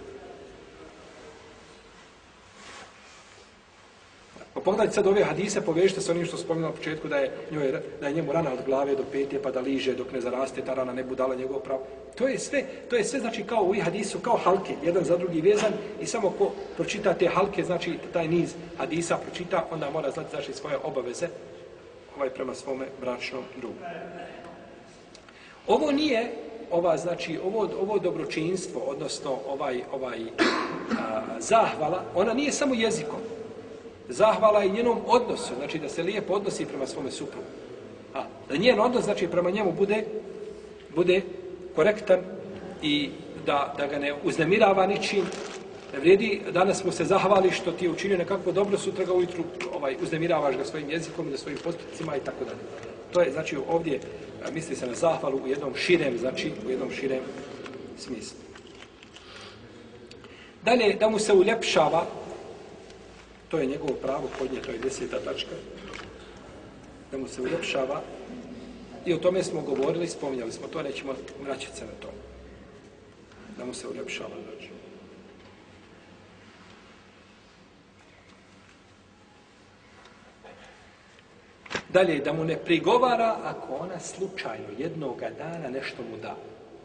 Pa pogledajte sad ove hadise, povežite se onim što spominjala na početku, da je, njoj, da je njemu rana od glave do petje, pa da liže dok ne zaraste, ta rana ne budala njegov pravo. To je sve, to je sve znači kao u hadisu, kao halke, jedan za drugi vezan i samo ko pročita te halke, znači taj niz hadisa pročita, onda mora znati znači svoje obaveze ovaj prema svome bračnom drugu. Ovo nije, ova, znači, ovo, ovo dobročinstvo, odnosno ovaj, ovaj a, zahvala, ona nije samo jezikom. Zahvala je njenom odnosu, znači da se lijepo odnosi prema svome suprugu. A, da njen odnos, znači prema njemu bude, bude korektan i da, da ga ne uznemirava ničim. Ne vrijedi, danas mu se zahvali što ti je učinio nekako dobro, sutra ga ujutru ovaj, uznemiravaš ga svojim jezikom i svojim postupcima i tako dalje. To je, znači, ovdje misli se na zahvalu u jednom širem, znači, u jednom širem smislu. Dalje, da mu se uljepšava, to je njegovo pravo kod nje, to je deseta tačka, da mu se uljepšava i o tome smo govorili, spominjali smo to, nećemo vraćati se na to. Da mu se uljepšava, znači. Dalje, da mu ne prigovara ako ona slučajno jednoga dana nešto mu da.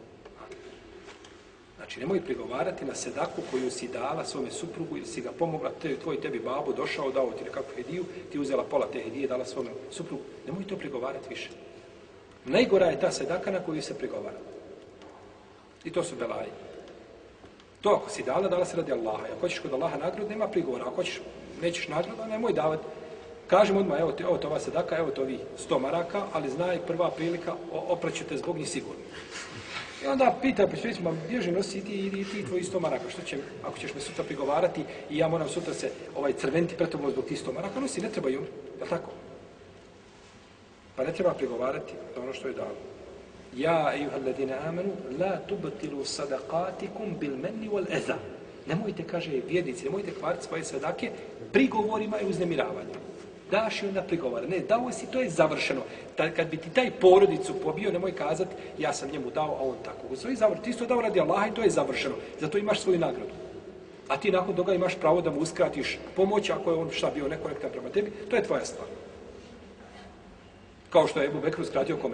Znači, nemoj prigovarati na sedaku koju si dala svome suprugu ili si ga pomogla, te, tvoj tebi babo došao, dao ti nekakvu hediju, ti uzela pola te hedije, dala svome suprugu. Nemoj to prigovarati više. Najgora je ta sedaka na koju se prigovara. I to su belaji. To ako si dala, dala se radi Allaha. Ako hoćeš kod Allaha nagradu, nema prigovora. Ako hoćeš, nećeš nagradu, nemoj davati. Kažem odmah, evo, evo to ova sedaka, evo to vi sto maraka, ali znaj, prva prilika, opraću te zbog njih sigurno. I onda pita, pa ću ma bježi nosi ti i ti tvoji sto maraka, što će, ako ćeš me sutra prigovarati i ja moram sutra se ovaj crventi pred tobom zbog ti sto maraka, nosi, ne treba joj, je tako? Pa ne treba prigovarati za ono što je dalo. Ja, ejuhalladine amenu, la tubtilu sadaqatikum bil menni wal eza. Nemojte, kaže vjernici, nemojte kvariti svoje sadake prigovorima i uznemiravanjima. Daš i onda prigovara. Ne, dao si, to je završeno. Ta, kad bi ti taj porodicu pobio, nemoj kazati, ja sam njemu dao, a on tako. U svoj završeno. Ti isto dao radi Allaha i to je završeno. Zato imaš svoju nagradu. A ti nakon toga imaš pravo da mu uskratiš pomoć, ako je on šta bio nekorektan prema tebi, to je tvoja stvar. Kao što je Ebu Bekr uskratio kome?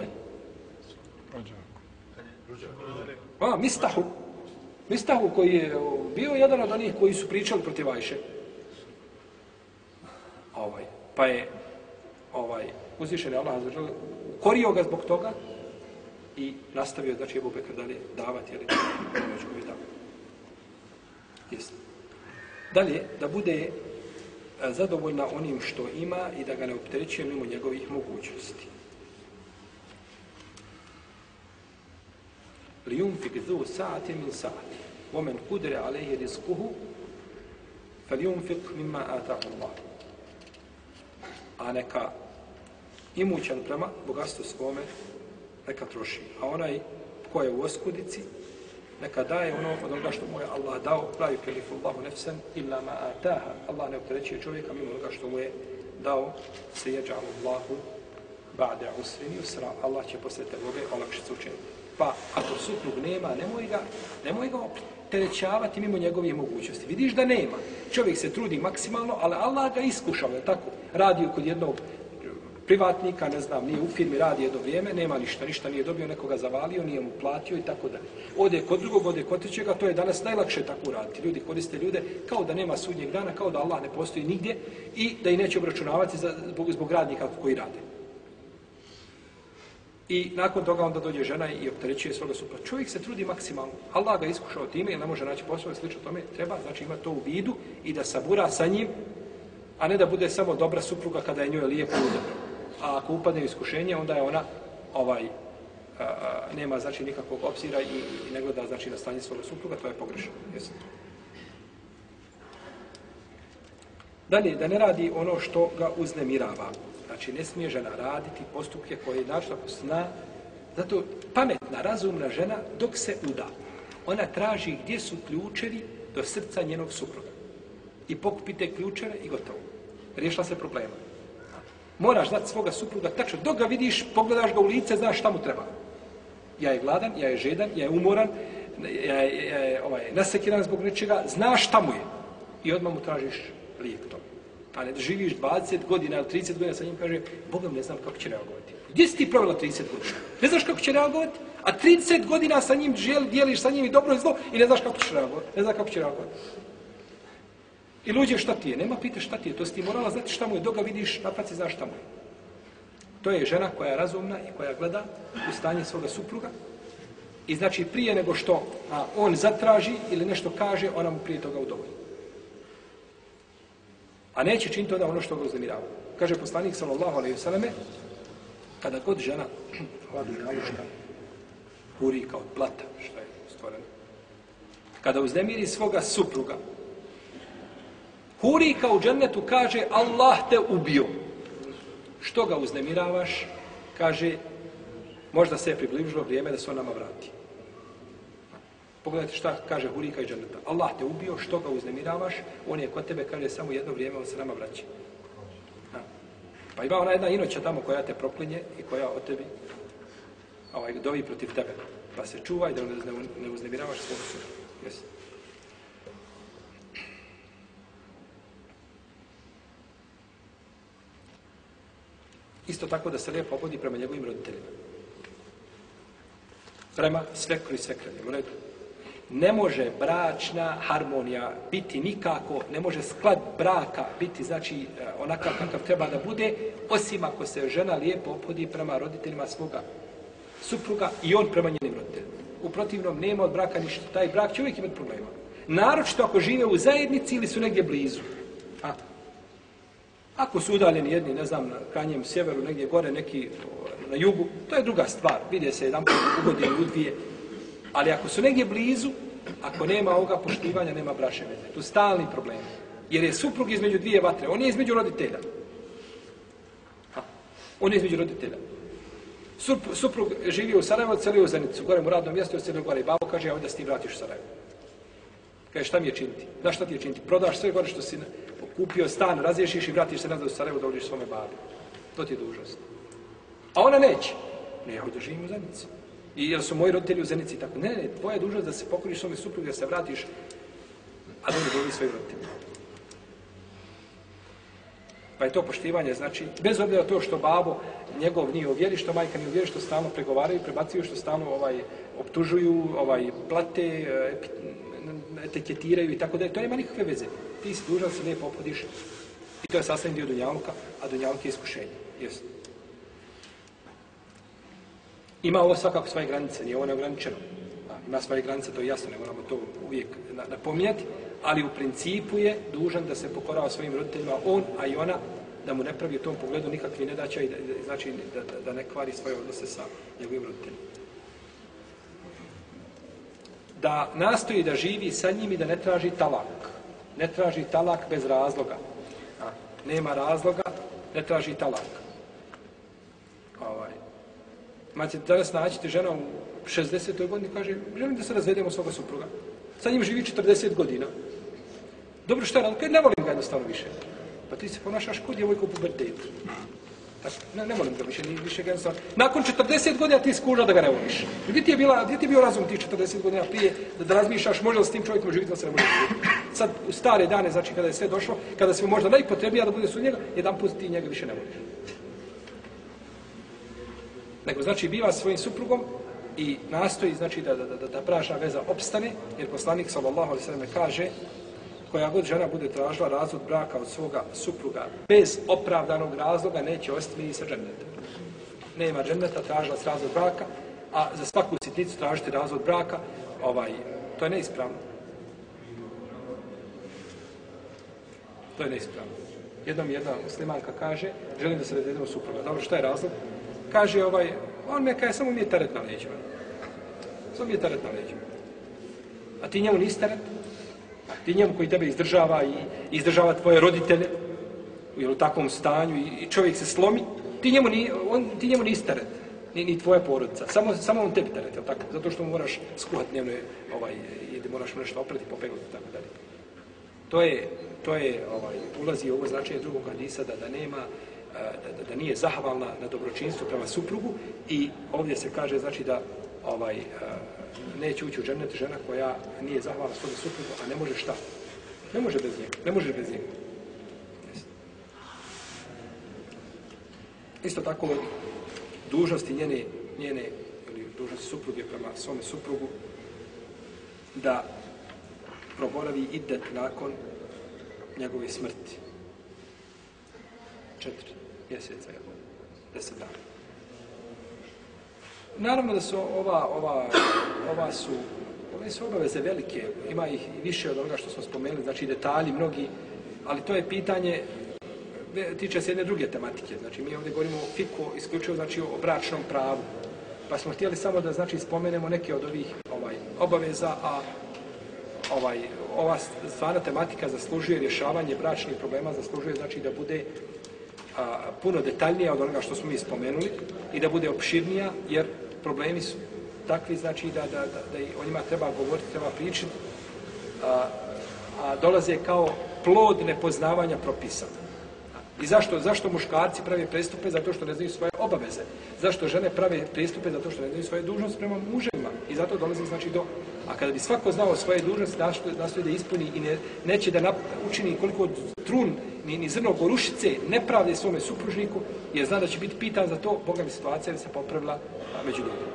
A, Mistahu. Mistahu koji je bio jedan od onih koji su pričali protiv Ajše. Ovaj. Pa je ovaj, uzvišen je Allah korio ga zbog toga i nastavio da će Ebu Bekr dalje davati, jer je pomoć koju je dao. Jeste. Dalje, da bude zadovoljna onim što ima i da ga ne opterećuje mimo njegovih mogućnosti. لِيُنْفِقْ ذُو سَعَةٍ مِنْ سَعَةٍ وَمَنْ قُدِرَ عَلَيْهِ رِزْقُهُ فَلْيُنْفِقْ مِمَّا آتَاهُ اللَّهُ. A neka imućan prema bogatstvu svome neka troši. A onaj ko je u oskudici, neka daje ono od onoga što mu je Allah dao. La yukellifu Allahu nefsen illa ma ataha. Allah ne opterećuje čovjeka mimo onoga što mu je dao. Se yaj'alu Allahu ba'da usrin yusra. Allah će posle tegobe olakšicu učiniti. Pa ako suprug nema, nemoj ga, nemoj ga opterećavati mimo njegovih mogućnosti. Vidiš da nema. Čovjek se trudi maksimalno, ali Allah ga iskušao, je tako? Radio kod jednog privatnika, ne znam, nije u firmi, radi jedno vrijeme, nema ništa, ništa nije dobio, nekoga zavalio, nije mu platio i tako dalje. Ode kod drugog, ode kod trećega, to je danas najlakše tako raditi. Ljudi koriste ljude kao da nema sudnjeg dana, kao da Allah ne postoji nigdje i da i neće obračunavati za, zbog, zbog radnika koji rade. I nakon toga onda dođe žena i opterećuje svoga supruga. Čovjek se trudi maksimalno. Allah ga iskušao time jer ne može naći posao i slično tome. Treba, znači, ima to u vidu i da sabura sa njim, a ne da bude samo dobra supruga kada je njoj lijepo i dobro. A ako upadne u iskušenje, onda je ona ovaj, a, a, nema znači nikakvog obzira i, i ne gleda znači na stanje svoga supruga, to je pogrešno. Jesi. Dalje, da ne radi ono što ga uznemirava. Znači, ne smije žena raditi postupke koje, znači, ako zna, zato pametna, razumna žena, dok se uda, ona traži gdje su ključevi do srca njenog supruga. I pokupite ključeve i gotovo. Riješila se problema. Moraš znati svoga supruga tačno. Dok ga vidiš, pogledaš ga u lice, znaš šta mu treba. Ja je gladan, ja je žedan, ja je umoran, ja je, ja je ovaj, nasekiran zbog nečega, znaš šta mu je. I odmah mu tražiš lijek to. A ne živiš dvadeset godina ili trideset godina sa njim, kaže, Bogom ne znam kako će reagovati. Gdje si ti provela trideset godina? Ne znaš kako će reagovati? A trideset godina sa njim dijeliš sa njim i dobro i zlo i ne znaš kako će reagovati. Ne znaš kako će reagovati. I luđe šta ti je? Nema pita šta ti je. To si ti morala znati šta mu je. Dok ga vidiš, napraci znaš šta mu je. To je žena koja je razumna i koja gleda u stanje svoga supruga. I znači prije nego što a, on zatraži ili nešto kaže, ona mu prije toga udovolji. A neće činiti onda ono što ga uznemirava. Kaže poslanik sallallahu alejhi ve selleme, kada god žena hladu jaluška, huri kao plata, što je stvoreno. Kada uznemiri svoga supruga, huri kao u džennetu, kaže Allah te ubio. Što ga uznemiravaš? Kaže, možda se je približilo vrijeme da se on nama vrati. Pogledajte šta kaže hurika i dženneta. Allah te ubio, što ga uznemiravaš? On je kod tebe, kaže, samo jedno vrijeme, on se nama vraća. Ha. Pa ima ona jedna inoća tamo koja te proklinje i koja od tebi ovaj, dovi protiv tebe. Pa se čuvaj da ne uznemiravaš svog suda. Jesi. Isto tako da se lijepo obodi prema njegovim roditeljima. Prema svekru i svekranjem. U redu. Ne može bračna harmonija biti nikako, ne može sklad braka biti, znači, onakav kakav treba da bude, osim ako se žena lijepo opodi prema roditeljima svoga supruga i on prema njenim roditeljima. U protivnom nema od braka ništa. Taj brak će uvijek imati problema. Naročito ako žive u zajednici ili su negdje blizu. A? Ako su udaljeni jedni, ne znam, na krajnjem sjeveru, negdje gore, neki na jugu, to je druga stvar. Vide se jedan put u godinu, u dvije. Ali ako su negdje blizu, ako nema ovoga poštivanja, nema bračne veze. Tu stalni problem. Jer je suprug između dvije vatre. On je između roditelja. Ha. On je između roditelja. Suprug, suprug živio u Sarajevu, celio u Zenicu. Gore mu radno mjesto, celio gore. I babo kaže, ja ovdje da se ti vratiš u Sarajevu. Kaže, šta mi je činiti? Znaš šta ti je činiti? Prodaš sve gore što si kupio stan, razriješiš i vratiš se nazad u Sarajevu da uđeš svome babi. To ti je dužnost. A ona neće. Ne, ja ovdje živim u Zenici. I jer su moji roditelji u Zenici i tako. Ne, ne, tvoja je dužnost da se pokoriš svome suprugu, da se vratiš, a da ne dobi svojim roditeljima. Pa je to poštivanje, znači, bez obzira to što babo njegov nije u vjeri, što majka nije u vjeri, što stalno pregovaraju, prebacuju, što stalno ovaj, optužuju, ovaj, plate, etiketiraju i tako da to nema nikakve veze. Ti si dužan se lijepo opodiš i to je sastavni dio dunjaluka, a dunjaluk je iskušenje. Jesu. Ima ovo svakako svoje granice, nije ovo neograničeno. Ima svoje granice, to je jasno, ne moramo to uvijek napominjati, ali u principu je dužan da se pokorava svojim roditeljima, on, a i ona, da mu ne pravi u tom pogledu nikakvi nedaća i da, znači da, da, da ne kvari svoje odnose sa njegovim roditeljima. Da nastoji da živi sa njim i da ne traži talak. Ne traži talak bez razloga. A, nema razloga, ne traži talak. Ovaj. Imate danas naći žena u šezdesetoj godini kaže, želim da se razvedemo svoga supruga. Sa njim živi četrdeset godina. Dobro, što je razlog? Ne volim ga jednostavno više. Pa ti se ponašaš kod djevojka u pubertetu. Ne, ne volim ga više, ni više ga jednostavno. Nakon četrdeset godina ti skuža da ga ne voliš. Gdje ti je, bila, gdje ti je bio razum tih četrdeset godina prije da, da razmišljaš može li s tim čovjekom živjeti, da se ne može živjeti. Sad, u stare dane, znači kada je sve došlo, kada se možda najpotrebnija da bude su njega, jedan put ti njega više ne voliš. Nego, znači, biva svojim suprugom i nastoji, znači, da, da, da, da bračna veza opstane, jer poslanik, sallallahu alejhi ve sellem, kaže koja god žena bude tražila razvod braka od svoga supruga bez opravdanog razloga neće ostati ni sa džennetom. Nema dženneta, tražila se razvod braka, a za svaku sitnicu tražiti razvod braka, ovaj, to je neispravno. To je neispravno. Jednom jedna muslimanka kaže, želim da se razvedemo supruga. Dobro, šta je razlog? Kaže, ovaj, on me kaže, samo mi je teret na leđima. Samo mi je teret na leđima. A ti njemu nisi teret? Ti njemu koji tebe izdržava i izdržava tvoje roditelje u takvom stanju i čovjek se slomi, ti njemu, ni, on, ti njemu nisi teret, ni, ni tvoja porodica. Samo, samo on tebi teret, tako? Zato što mu moraš skuhati dnevno, ovaj, ili moraš mu nešto oprati, popeglati i tako dalje. To je, to je ovaj, ulazi u ovo značenje drugog hadisa da, da nema, da, da, da nije zahvalna na dobročinstvo prema suprugu i ovdje se kaže znači da ovaj, neće ući u džennet žena koja nije zahvalna svome suprugu, a ne može šta? Ne može bez njega, ne može bez njega. Isto tako dužnosti njene, njene ili dužnosti supruge prema svome suprugu da proboravi idet nakon njegove smrti. Četiri mjeseca, deset dana. Naravno da su ova, ova, ova su, ove su obaveze velike, ima ih i više od onoga što smo spomenuli, znači detalji mnogi, ali to je pitanje, tiče se jedne druge tematike, znači mi ovdje govorimo o fiku, isključivo znači o bračnom pravu, pa smo htjeli samo da znači spomenemo neke od ovih ovaj, obaveza, a ovaj, ova stvarna tematika zaslužuje rješavanje bračnih problema, zaslužuje znači da bude a, puno detaljnija od onoga što smo mi spomenuli i da bude opširnija, jer problemi su takvi, znači da, da, da, da o njima treba govoriti, treba pričati, a, a dolaze kao plod nepoznavanja propisa. I zašto, zašto muškarci prave prestupe? Zato što ne znaju svoje obaveze. Zašto žene prave prestupe? Zato što ne znaju svoje dužnosti prema muževima. I zato dolazi znači do... A kada bi svako znao svoje dužnosti, nastoji da ispuni i ne, neće da učini koliko trun ni, ni zrno gorušice nepravde svome supružniku, jer zna da će biti pitan za to, Boga mi situacija bi se popravila među ljudima.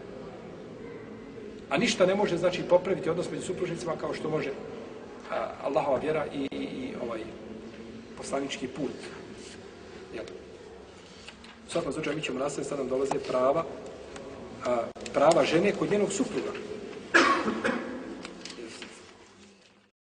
A ništa ne može znači popraviti odnos među supružnicima kao što može a, Allahova vjera i, i, i ovaj poslanički put. Jel? U svakom slučaju mi ćemo nastaviti, sad nam dolaze prava, a, prava žene kod njenog supruga.